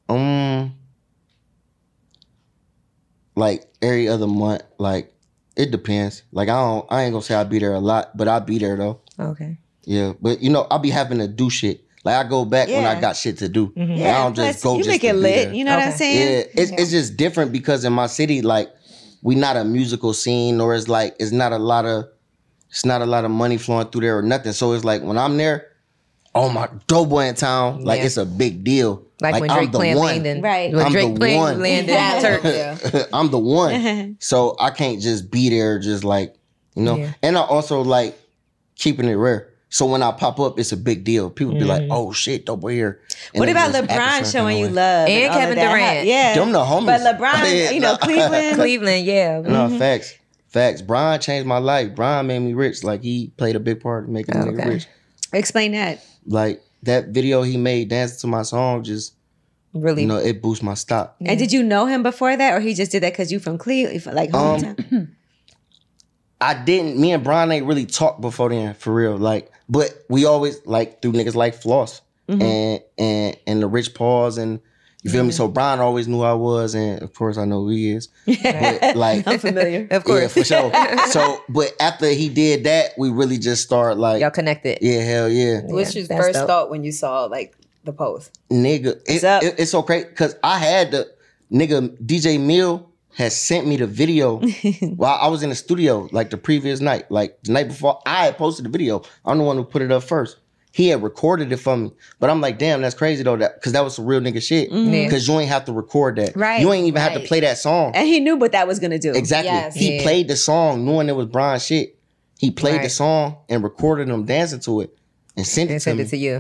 Like every other month. Like it depends. Like I ain't gonna say I'll be there a lot, but I'll be there though. Okay. Yeah, but I'll be having to do shit. Like I go back when I Yeah. got shit to do. Like, Yeah, I don't just plus go you just make to it be lit. there. You know what I'm Okay. saying? Yeah, it's just different because in my city, like we not a musical scene, or it's not a lot of money flowing through there or nothing. So it's like when I'm there, oh my dope boy in town, like Yeah. it's a big deal. Like when I'm Drake the playing one. Landon. Right. When I'm Drake the playing one. Landon Turk. I'm the one. So I can't just be there just like, Yeah. And I also like keeping it rare. So when I pop up, it's a big deal. People be like, oh shit, dope boy here. And What they about just act a LeBron certain showing kind you of way. love And all of Kevin that? Durant. Yeah, Them the homies. But LeBron, Yeah, Cleveland. Cleveland, yeah. No, facts. Brian changed my life. Brian made me rich. Like he played a big part in making me Okay. rich. Explain that. Like that video he made dancing to my song just Really. it boosts my stock. And did you know him before that, or he just did that because you from Cleveland, like hometown? I didn't. Me and Brian ain't really talked before then, for real. Like, but we always like through niggas like Floss and the Rich Paws and you feel me. So Brian always knew who I was, and of course I know who he is. But like, I'm familiar. Of course. yeah, for sure. So, but after he did that, we really just started like, Y'all connected. yeah, hell yeah, What's your that's first dope. thought when you saw like the post? nigga. What's up? It's so crazy because I had the nigga DJ Mill has sent me the video while I was in the studio like the previous night, like the night before I had posted the video. I'm the one who put it up first. He had recorded it for me, but I'm like, damn, that's crazy though, that because that was some real nigga shit. Yeah. Because you ain't have to record that, Right, You ain't even have to play that song. And he knew what that was gonna do. Exactly. Yes. He Yeah. played the song knowing it was Brian shit. He played the Right. song and recorded him dancing to it and sent it And to send me. it to you.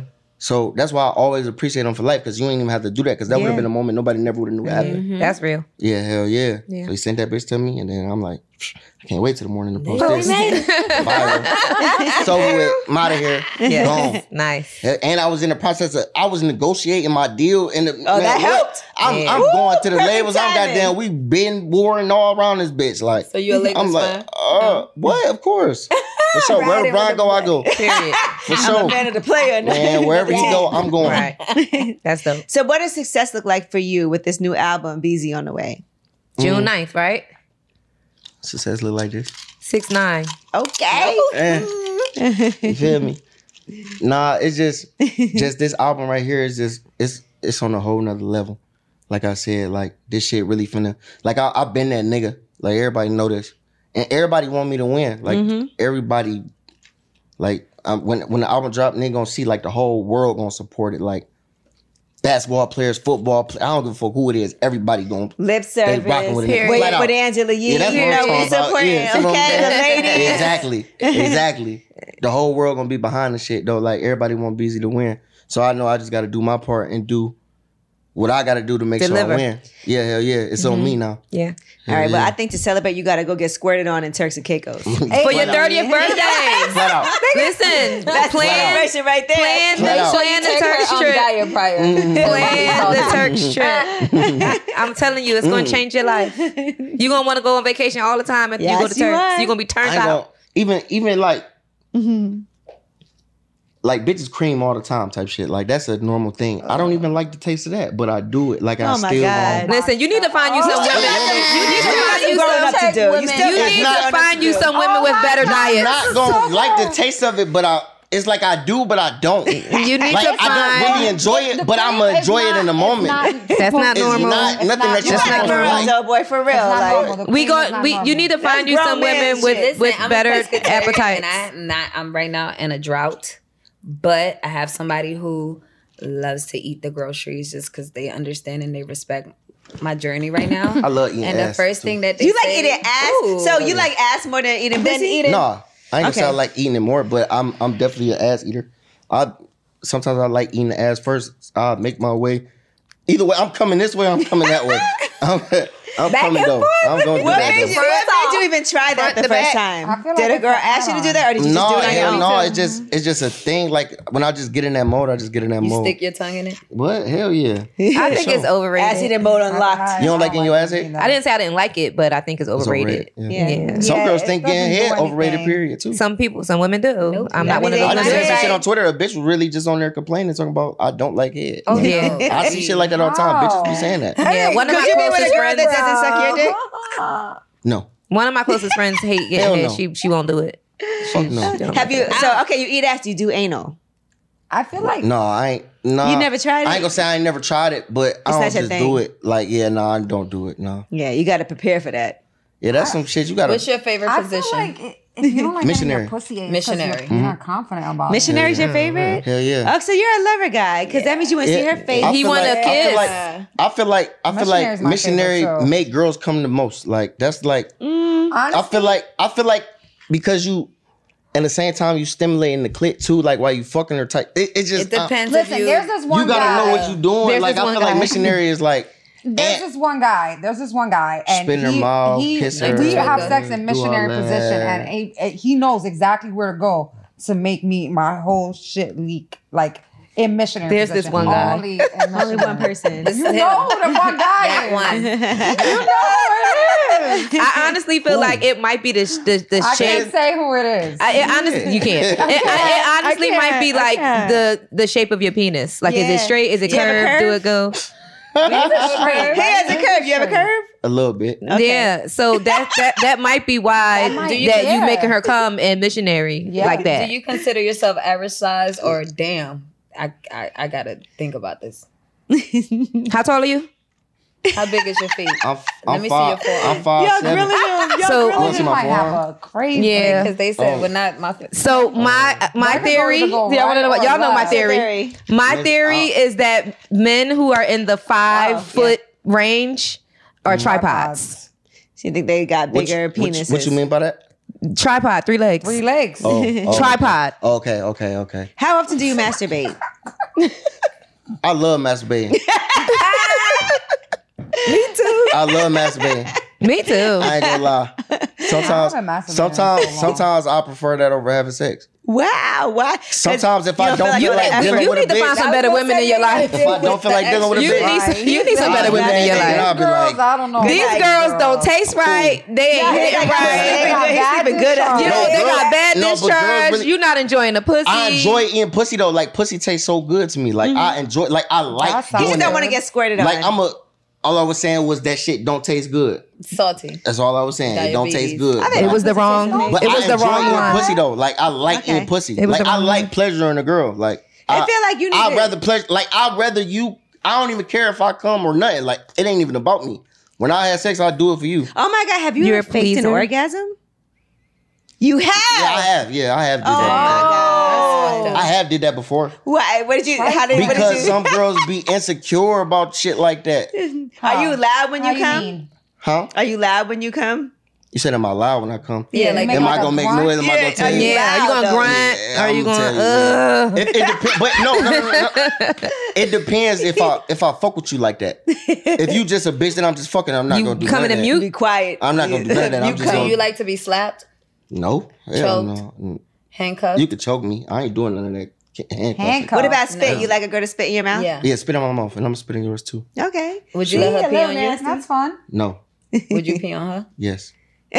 So that's why I always appreciate him for life, because you ain't even have to do that, because that would have been a moment nobody never would have knew happened. That's real. Yeah, hell yeah. Yeah. So he sent that bitch to me, and then I'm like, I can't wait till the morning to post this. Viral. So I'm out of here. Yeah. Gone. Nice. And I was in the process of, I was negotiating my deal. And that helped. I'm going to the labels. I'm goddamn, we been warring all around this bitch. Like, So you a Lakers I'm like, fan? what? Of course. For sure. Wherever Brian go, I go. Period. For sure. I'm a fan of the player. Man, wherever he go, I'm going. Right. That's dope. So what does success look like for you with this new album, BZ on the way? June 9th, right? Success look like this. 6ix9ine. Okay. You feel me? Nah, it's just this album right here is just it's on a whole nother level. Like I said, like this shit really finna, like I've been that nigga. Like everybody know this. And everybody want me to win. Like everybody, like when the album drop, nigga gonna see like the whole world gonna support it. Like basketball players, football players, I don't give a fuck who it is. Everybody gonna Lip service. rocking with it. With Angela Yee. Yeah, that's what I'm talking about. Supporting, Yeah, see what I'm okay, the saying? ladies. Exactly. The whole world gonna be behind the shit though. Like everybody want BZ to win. So I know I just gotta do my part and do what I gotta do to make sure I win. Yeah, hell yeah. It's on me now. Yeah. All right, well, I think to celebrate, you got to go get squirted on in Turks and Caicos. For your 30th birthday. Flat out. Listen, That's celebration right there. Plan the Turks trip. Plan the Turks trip. I'm telling you, it's going to change your life. You're going to want to go on vacation all the time if you go to Turks. You're going to be turned out. Even like, like bitches cream all the time type shit. Like that's a normal thing. I don't even like the taste of that, but I do it. Like I still God. Listen, you need to find you some women. You need to find you some women with better diets. I'm not gonna like the taste of it, but it's like I do, but I don't. You need like, to find. I don't really enjoy it, but I'm gonna enjoy it in the moment. That's not normal. It's not nothing that you're supposed to like. Though, boy, for real. Like, you need to find you some women with better appetites. And I'm right now in a drought, but I have somebody who loves to eat the groceries just because they understand and they respect my journey right now. I love eating and ass. The first thing that they you say, like eating ass? Ooh. So you like ass more than eating pussy? No, I ain't gonna say I like eating it more, but I'm definitely an ass eater. Sometimes I like eating the ass first. I make my way. Either way, I'm coming this way, I'm coming that way. I'm coming though. I'm going to do What that. made you even try that the first time? Did a girl ask you to do that, or did you just do it on your own? No, it's just a thing. Like when I just get in that mode, I just get in that mode. You stick your tongue in it? What? Hell yeah. I think it's overrated. Ass eating mode unlocked. You don't like getting your ass ate? I didn't say I didn't like it, but I think it's overrated. Yeah. Some girls think getting head overrated. Period. Too. Some women do. I'm not one of those. I just said some shit on Twitter. A bitch was really just on there complaining, talking about I don't like head. Oh yeah. I see shit like that all the time. Bitches be saying that. Yeah. One of my closest friends that doesn't suck your dick. No. One of my closest friends hate getting head. She won't do it. Fuck no. Have you? So okay, you eat ass. Do you do anal? I feel like no, I ain't. No, you never tried it. I ain't gonna say I ain't never tried it, but I don't just do it. Like I don't do it. No. Yeah, you got to prepare for that. Yeah, that's some shit you got to. What's your favorite position? I feel like if you don't like missionary. Pussy, Missionary. You're not confident about it. Missionary's your favorite? Hell yeah. Oh, so you're a lover guy, because that means you want to see her face. He want to kiss. I feel like missionary make girls come the most. Like that's like. I feel like because you. And at the same time, you stimulating the clit too, like while you fucking her tight. It just depends. Listen, there's this one guy. You gotta know what you're doing. Like I feel like missionary is like. There's this one guy, and spin her mouth, kiss her. We have sex in missionary position, and he knows exactly where to go to make my whole shit leak. Like in missionary There's position. this one guy. Only one person. You know who the one guy is. One. You know who it is. I honestly feel like it might be the I shape. can't say who it is. Honestly, you can't. It honestly might be like the shape of your penis. Like, is it straight? Is it curved? Do it go? He has a curve. You have a curve? A little bit. Okay. Yeah. So that might be why you making her come in missionary like that. Do you consider yourself average size or damn? I gotta think about this. How tall are you? How big is your feet? Let me see your forearm. I'm 5'7". So you might have a crazy. Because they said we're not my. So my theory. Y'all want to know what? Y'all know my theory. My theory is that men who are in the 5 foot range are tripods. So you think they got bigger penises? What you mean by that? Tripod, 3 legs. 3 legs. Tripod. Okay. How often do you masturbate? I love masturbating. Me too. I love masturbating. Me too. I ain't gonna lie. Sometimes I prefer that over having sex. Wow, why? Sometimes if I don't feel like dealing You with need a to find bitch, some better women in your life. if I don't feel like dealing with a bitch, You need some better women in your life. I'll be like, I don't know. These girls don't taste right. They ain't hitting right. They good. You know, they got bad No, but girls discharge. really- You're not enjoying the pussy. I enjoy eating pussy though. Like pussy tastes so good to me. Like I enjoy. Like I like That sounds doing You just that. don't want to get squirted on. Like all I was saying was that shit don't taste good. Salty. That's all I was saying. It don't taste good. It was the wrong. But It was I the enjoy wrong eating one. pussy though. Like I like eating pussy. It was Like the I wrong like one. pleasuring a girl. Like I feel like you need I'd to- rather pleasure. Like I'd rather you. I don't even care if I come or nothing. Like it ain't even about me. When I have sex, I do it for you. Oh my God, have you You're ever a faked an pleaser? orgasm? You have? Yeah, I have. Yeah, I have did Oh my that. God. I have did that before. Why? What did you? How did? What did Because you? some girls be insecure about shit like that. Are you loud when you come? mean? Huh? Are you loud when you come? You said, am I loud when I come? Yeah, like Am I like a gonna make grunt? noise? Am I gonna tell you? Yeah, are you gonna Loud, though. grunt? Yeah, Are you I'ma going? tell you. It depends. But no. It depends if I fuck with you like that. If you just a bitch, then I'm just fucking. I'm not You gonna do coming none of to that. mute? Be quiet. I'm not gonna do none of that. I'm just Do gonna. you like to be slapped? No. Hell Choked? no. Handcuffed? You could choke me. I ain't doing none of that. Handcuffs. What about spit? You like a girl to spit in your mouth? Yeah. Yeah, spit in my mouth, and I'm spitting yours too. Okay. Would you let her pee on you? That's fun. No. Would you pee on her? Yes.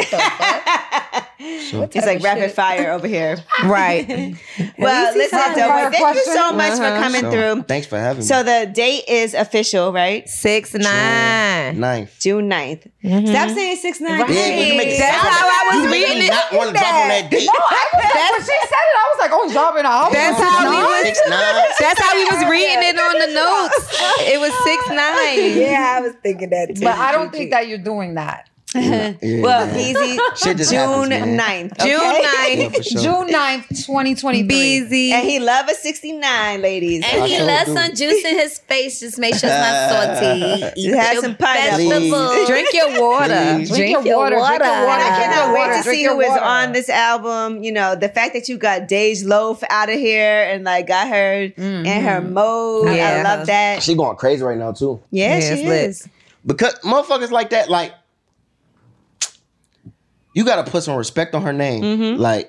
It's like rapid fire over here. Right. Well, listen, rapid Doughboy, fire thank you so question. much for coming So, through. thanks for having me. So the date is official, right? 6'9". 9th. June 9th. Stop saying 6'9". Yeah, but you make it That's sound how I was you make reading me it. not want to drop on that date. When she said it, I was like, oh, dropping out. That's how we was. 6'9". That's how we was reading it on the notes. It was 6'9". Yeah, I was thinking that too. But I don't think that you're doing that. Yeah. Well, easy. Shit just June happens, man. 9th. Okay? June 9th. Yeah, for sure. June 9th, 2023. Beezy. And he love a 69, ladies. And he sure lets do. some juice in his face. Just make sure it's not salty. Eat Have your some pineapple. vegetables. Drink your water. Please. Drink your water. And I cannot wait to Drink see your who is water. on this album. You know, the fact that you got Dej Loaf out of here and like got her in her mode. Yeah. I love that. She going crazy right now too. Yeah, Yeah, she it's lit. is. Because motherfuckers like that, like, you gotta put some respect on her name. Like,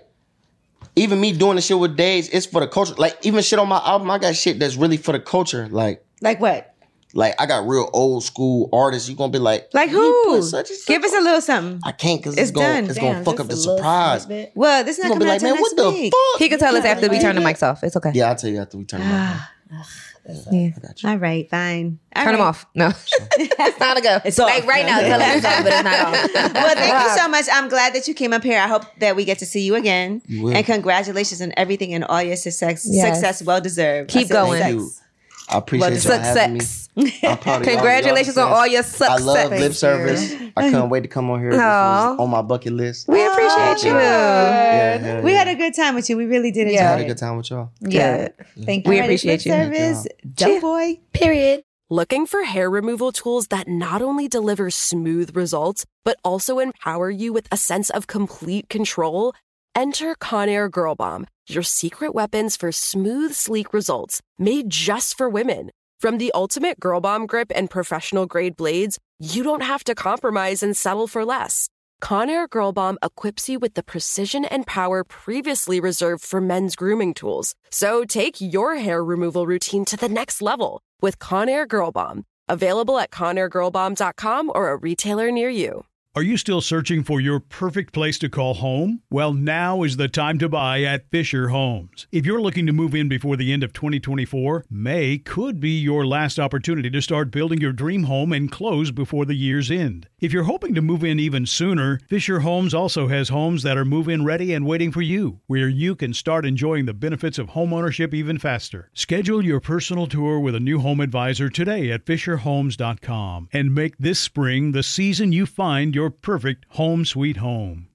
even me doing the shit with Days, it's for the culture. Like, even shit on my album, I got shit that's really for the culture. Like Like what? I got real old school artists. You gonna be like, Like you who? put such and such Give us a little something. I can't because It's it's gonna done. it's gonna fuck up the surprise. You Well, this is not gonna be coming out like, till man, next what the week. fuck? He can tell us after we turn the mics off. It's okay. Yeah, I'll tell you after we turn them off. Yeah. I got you. All right, fine. Turn them off. No. It's time to go. It's off. Like right now, tell him it's off, but it's not off. Well, thank you so much. I'm glad that you came up here. I hope that we get to see you again. You will. And congratulations on everything and all your success. Yes. Success, well deserved. Keep I said going. Thank you. I appreciate y'all having me. Success. I'm proud of y'all. Congratulations on all your success. I love lip service. I couldn't wait to come on here. This was on my bucket list. We appreciate you. Yeah, We had a good time with you. We really did enjoy I had a it. good time with y'all. Yeah. Thank you. We All right, appreciate you. lip service, Doughboy. Period. Looking for hair removal tools that not only deliver smooth results, but also empower you with a sense of complete control? Enter Conair Girl Bomb, your secret weapons for smooth, sleek results, made just for women. From the ultimate Girl Bomb grip and professional grade blades, you don't have to compromise and settle for less. Conair Girl Bomb equips you with the precision and power previously reserved for men's grooming tools. So take your hair removal routine to the next level with Conair Girl Bomb. Available at ConairGirlBomb.com or a retailer near you. Are you still searching for your perfect place to call home? Well, now is the time to buy at Fisher Homes. If you're looking to move in before the end of 2024, May could be your last opportunity to start building your dream home and close before the year's end. If you're hoping to move in even sooner, Fisher Homes also has homes that are move-in ready and waiting for you, where you can start enjoying the benefits of homeownership even faster. Schedule your personal tour with a new home advisor today at FisherHomes.com and make this spring the season you find your perfect home sweet home.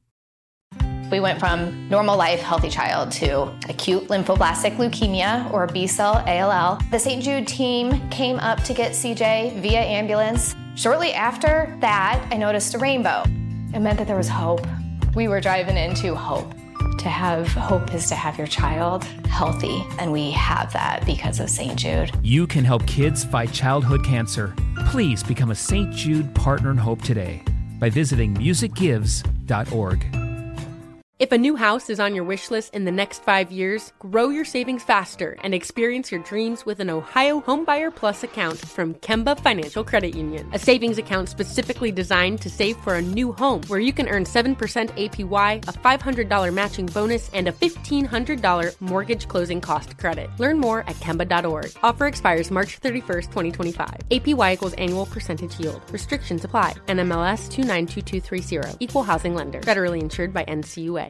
We went from normal life, healthy child to acute lymphoblastic leukemia, or B-cell ALL. The St. Jude team came up to get CJ via ambulance. Shortly after that, I noticed a rainbow. It meant that there was hope. We were driving into hope. To have hope is to have your child healthy, and we have that because of St. Jude. You can help kids fight childhood cancer. Please become a St. Jude Partner in Hope today by visiting musicgives.org. If a new house is on your wish list in the next 5 years, grow your savings faster and experience your dreams with an Ohio Homebuyer Plus account from Kemba Financial Credit Union. A savings account specifically designed to save for a new home, where you can earn 7% APY, a $500 matching bonus, and a $1,500 mortgage closing cost credit. Learn more at Kemba.org. Offer expires March 31st, 2025. APY equals annual percentage yield. Restrictions apply. NMLS 292230. Equal housing lender. Federally insured by NCUA.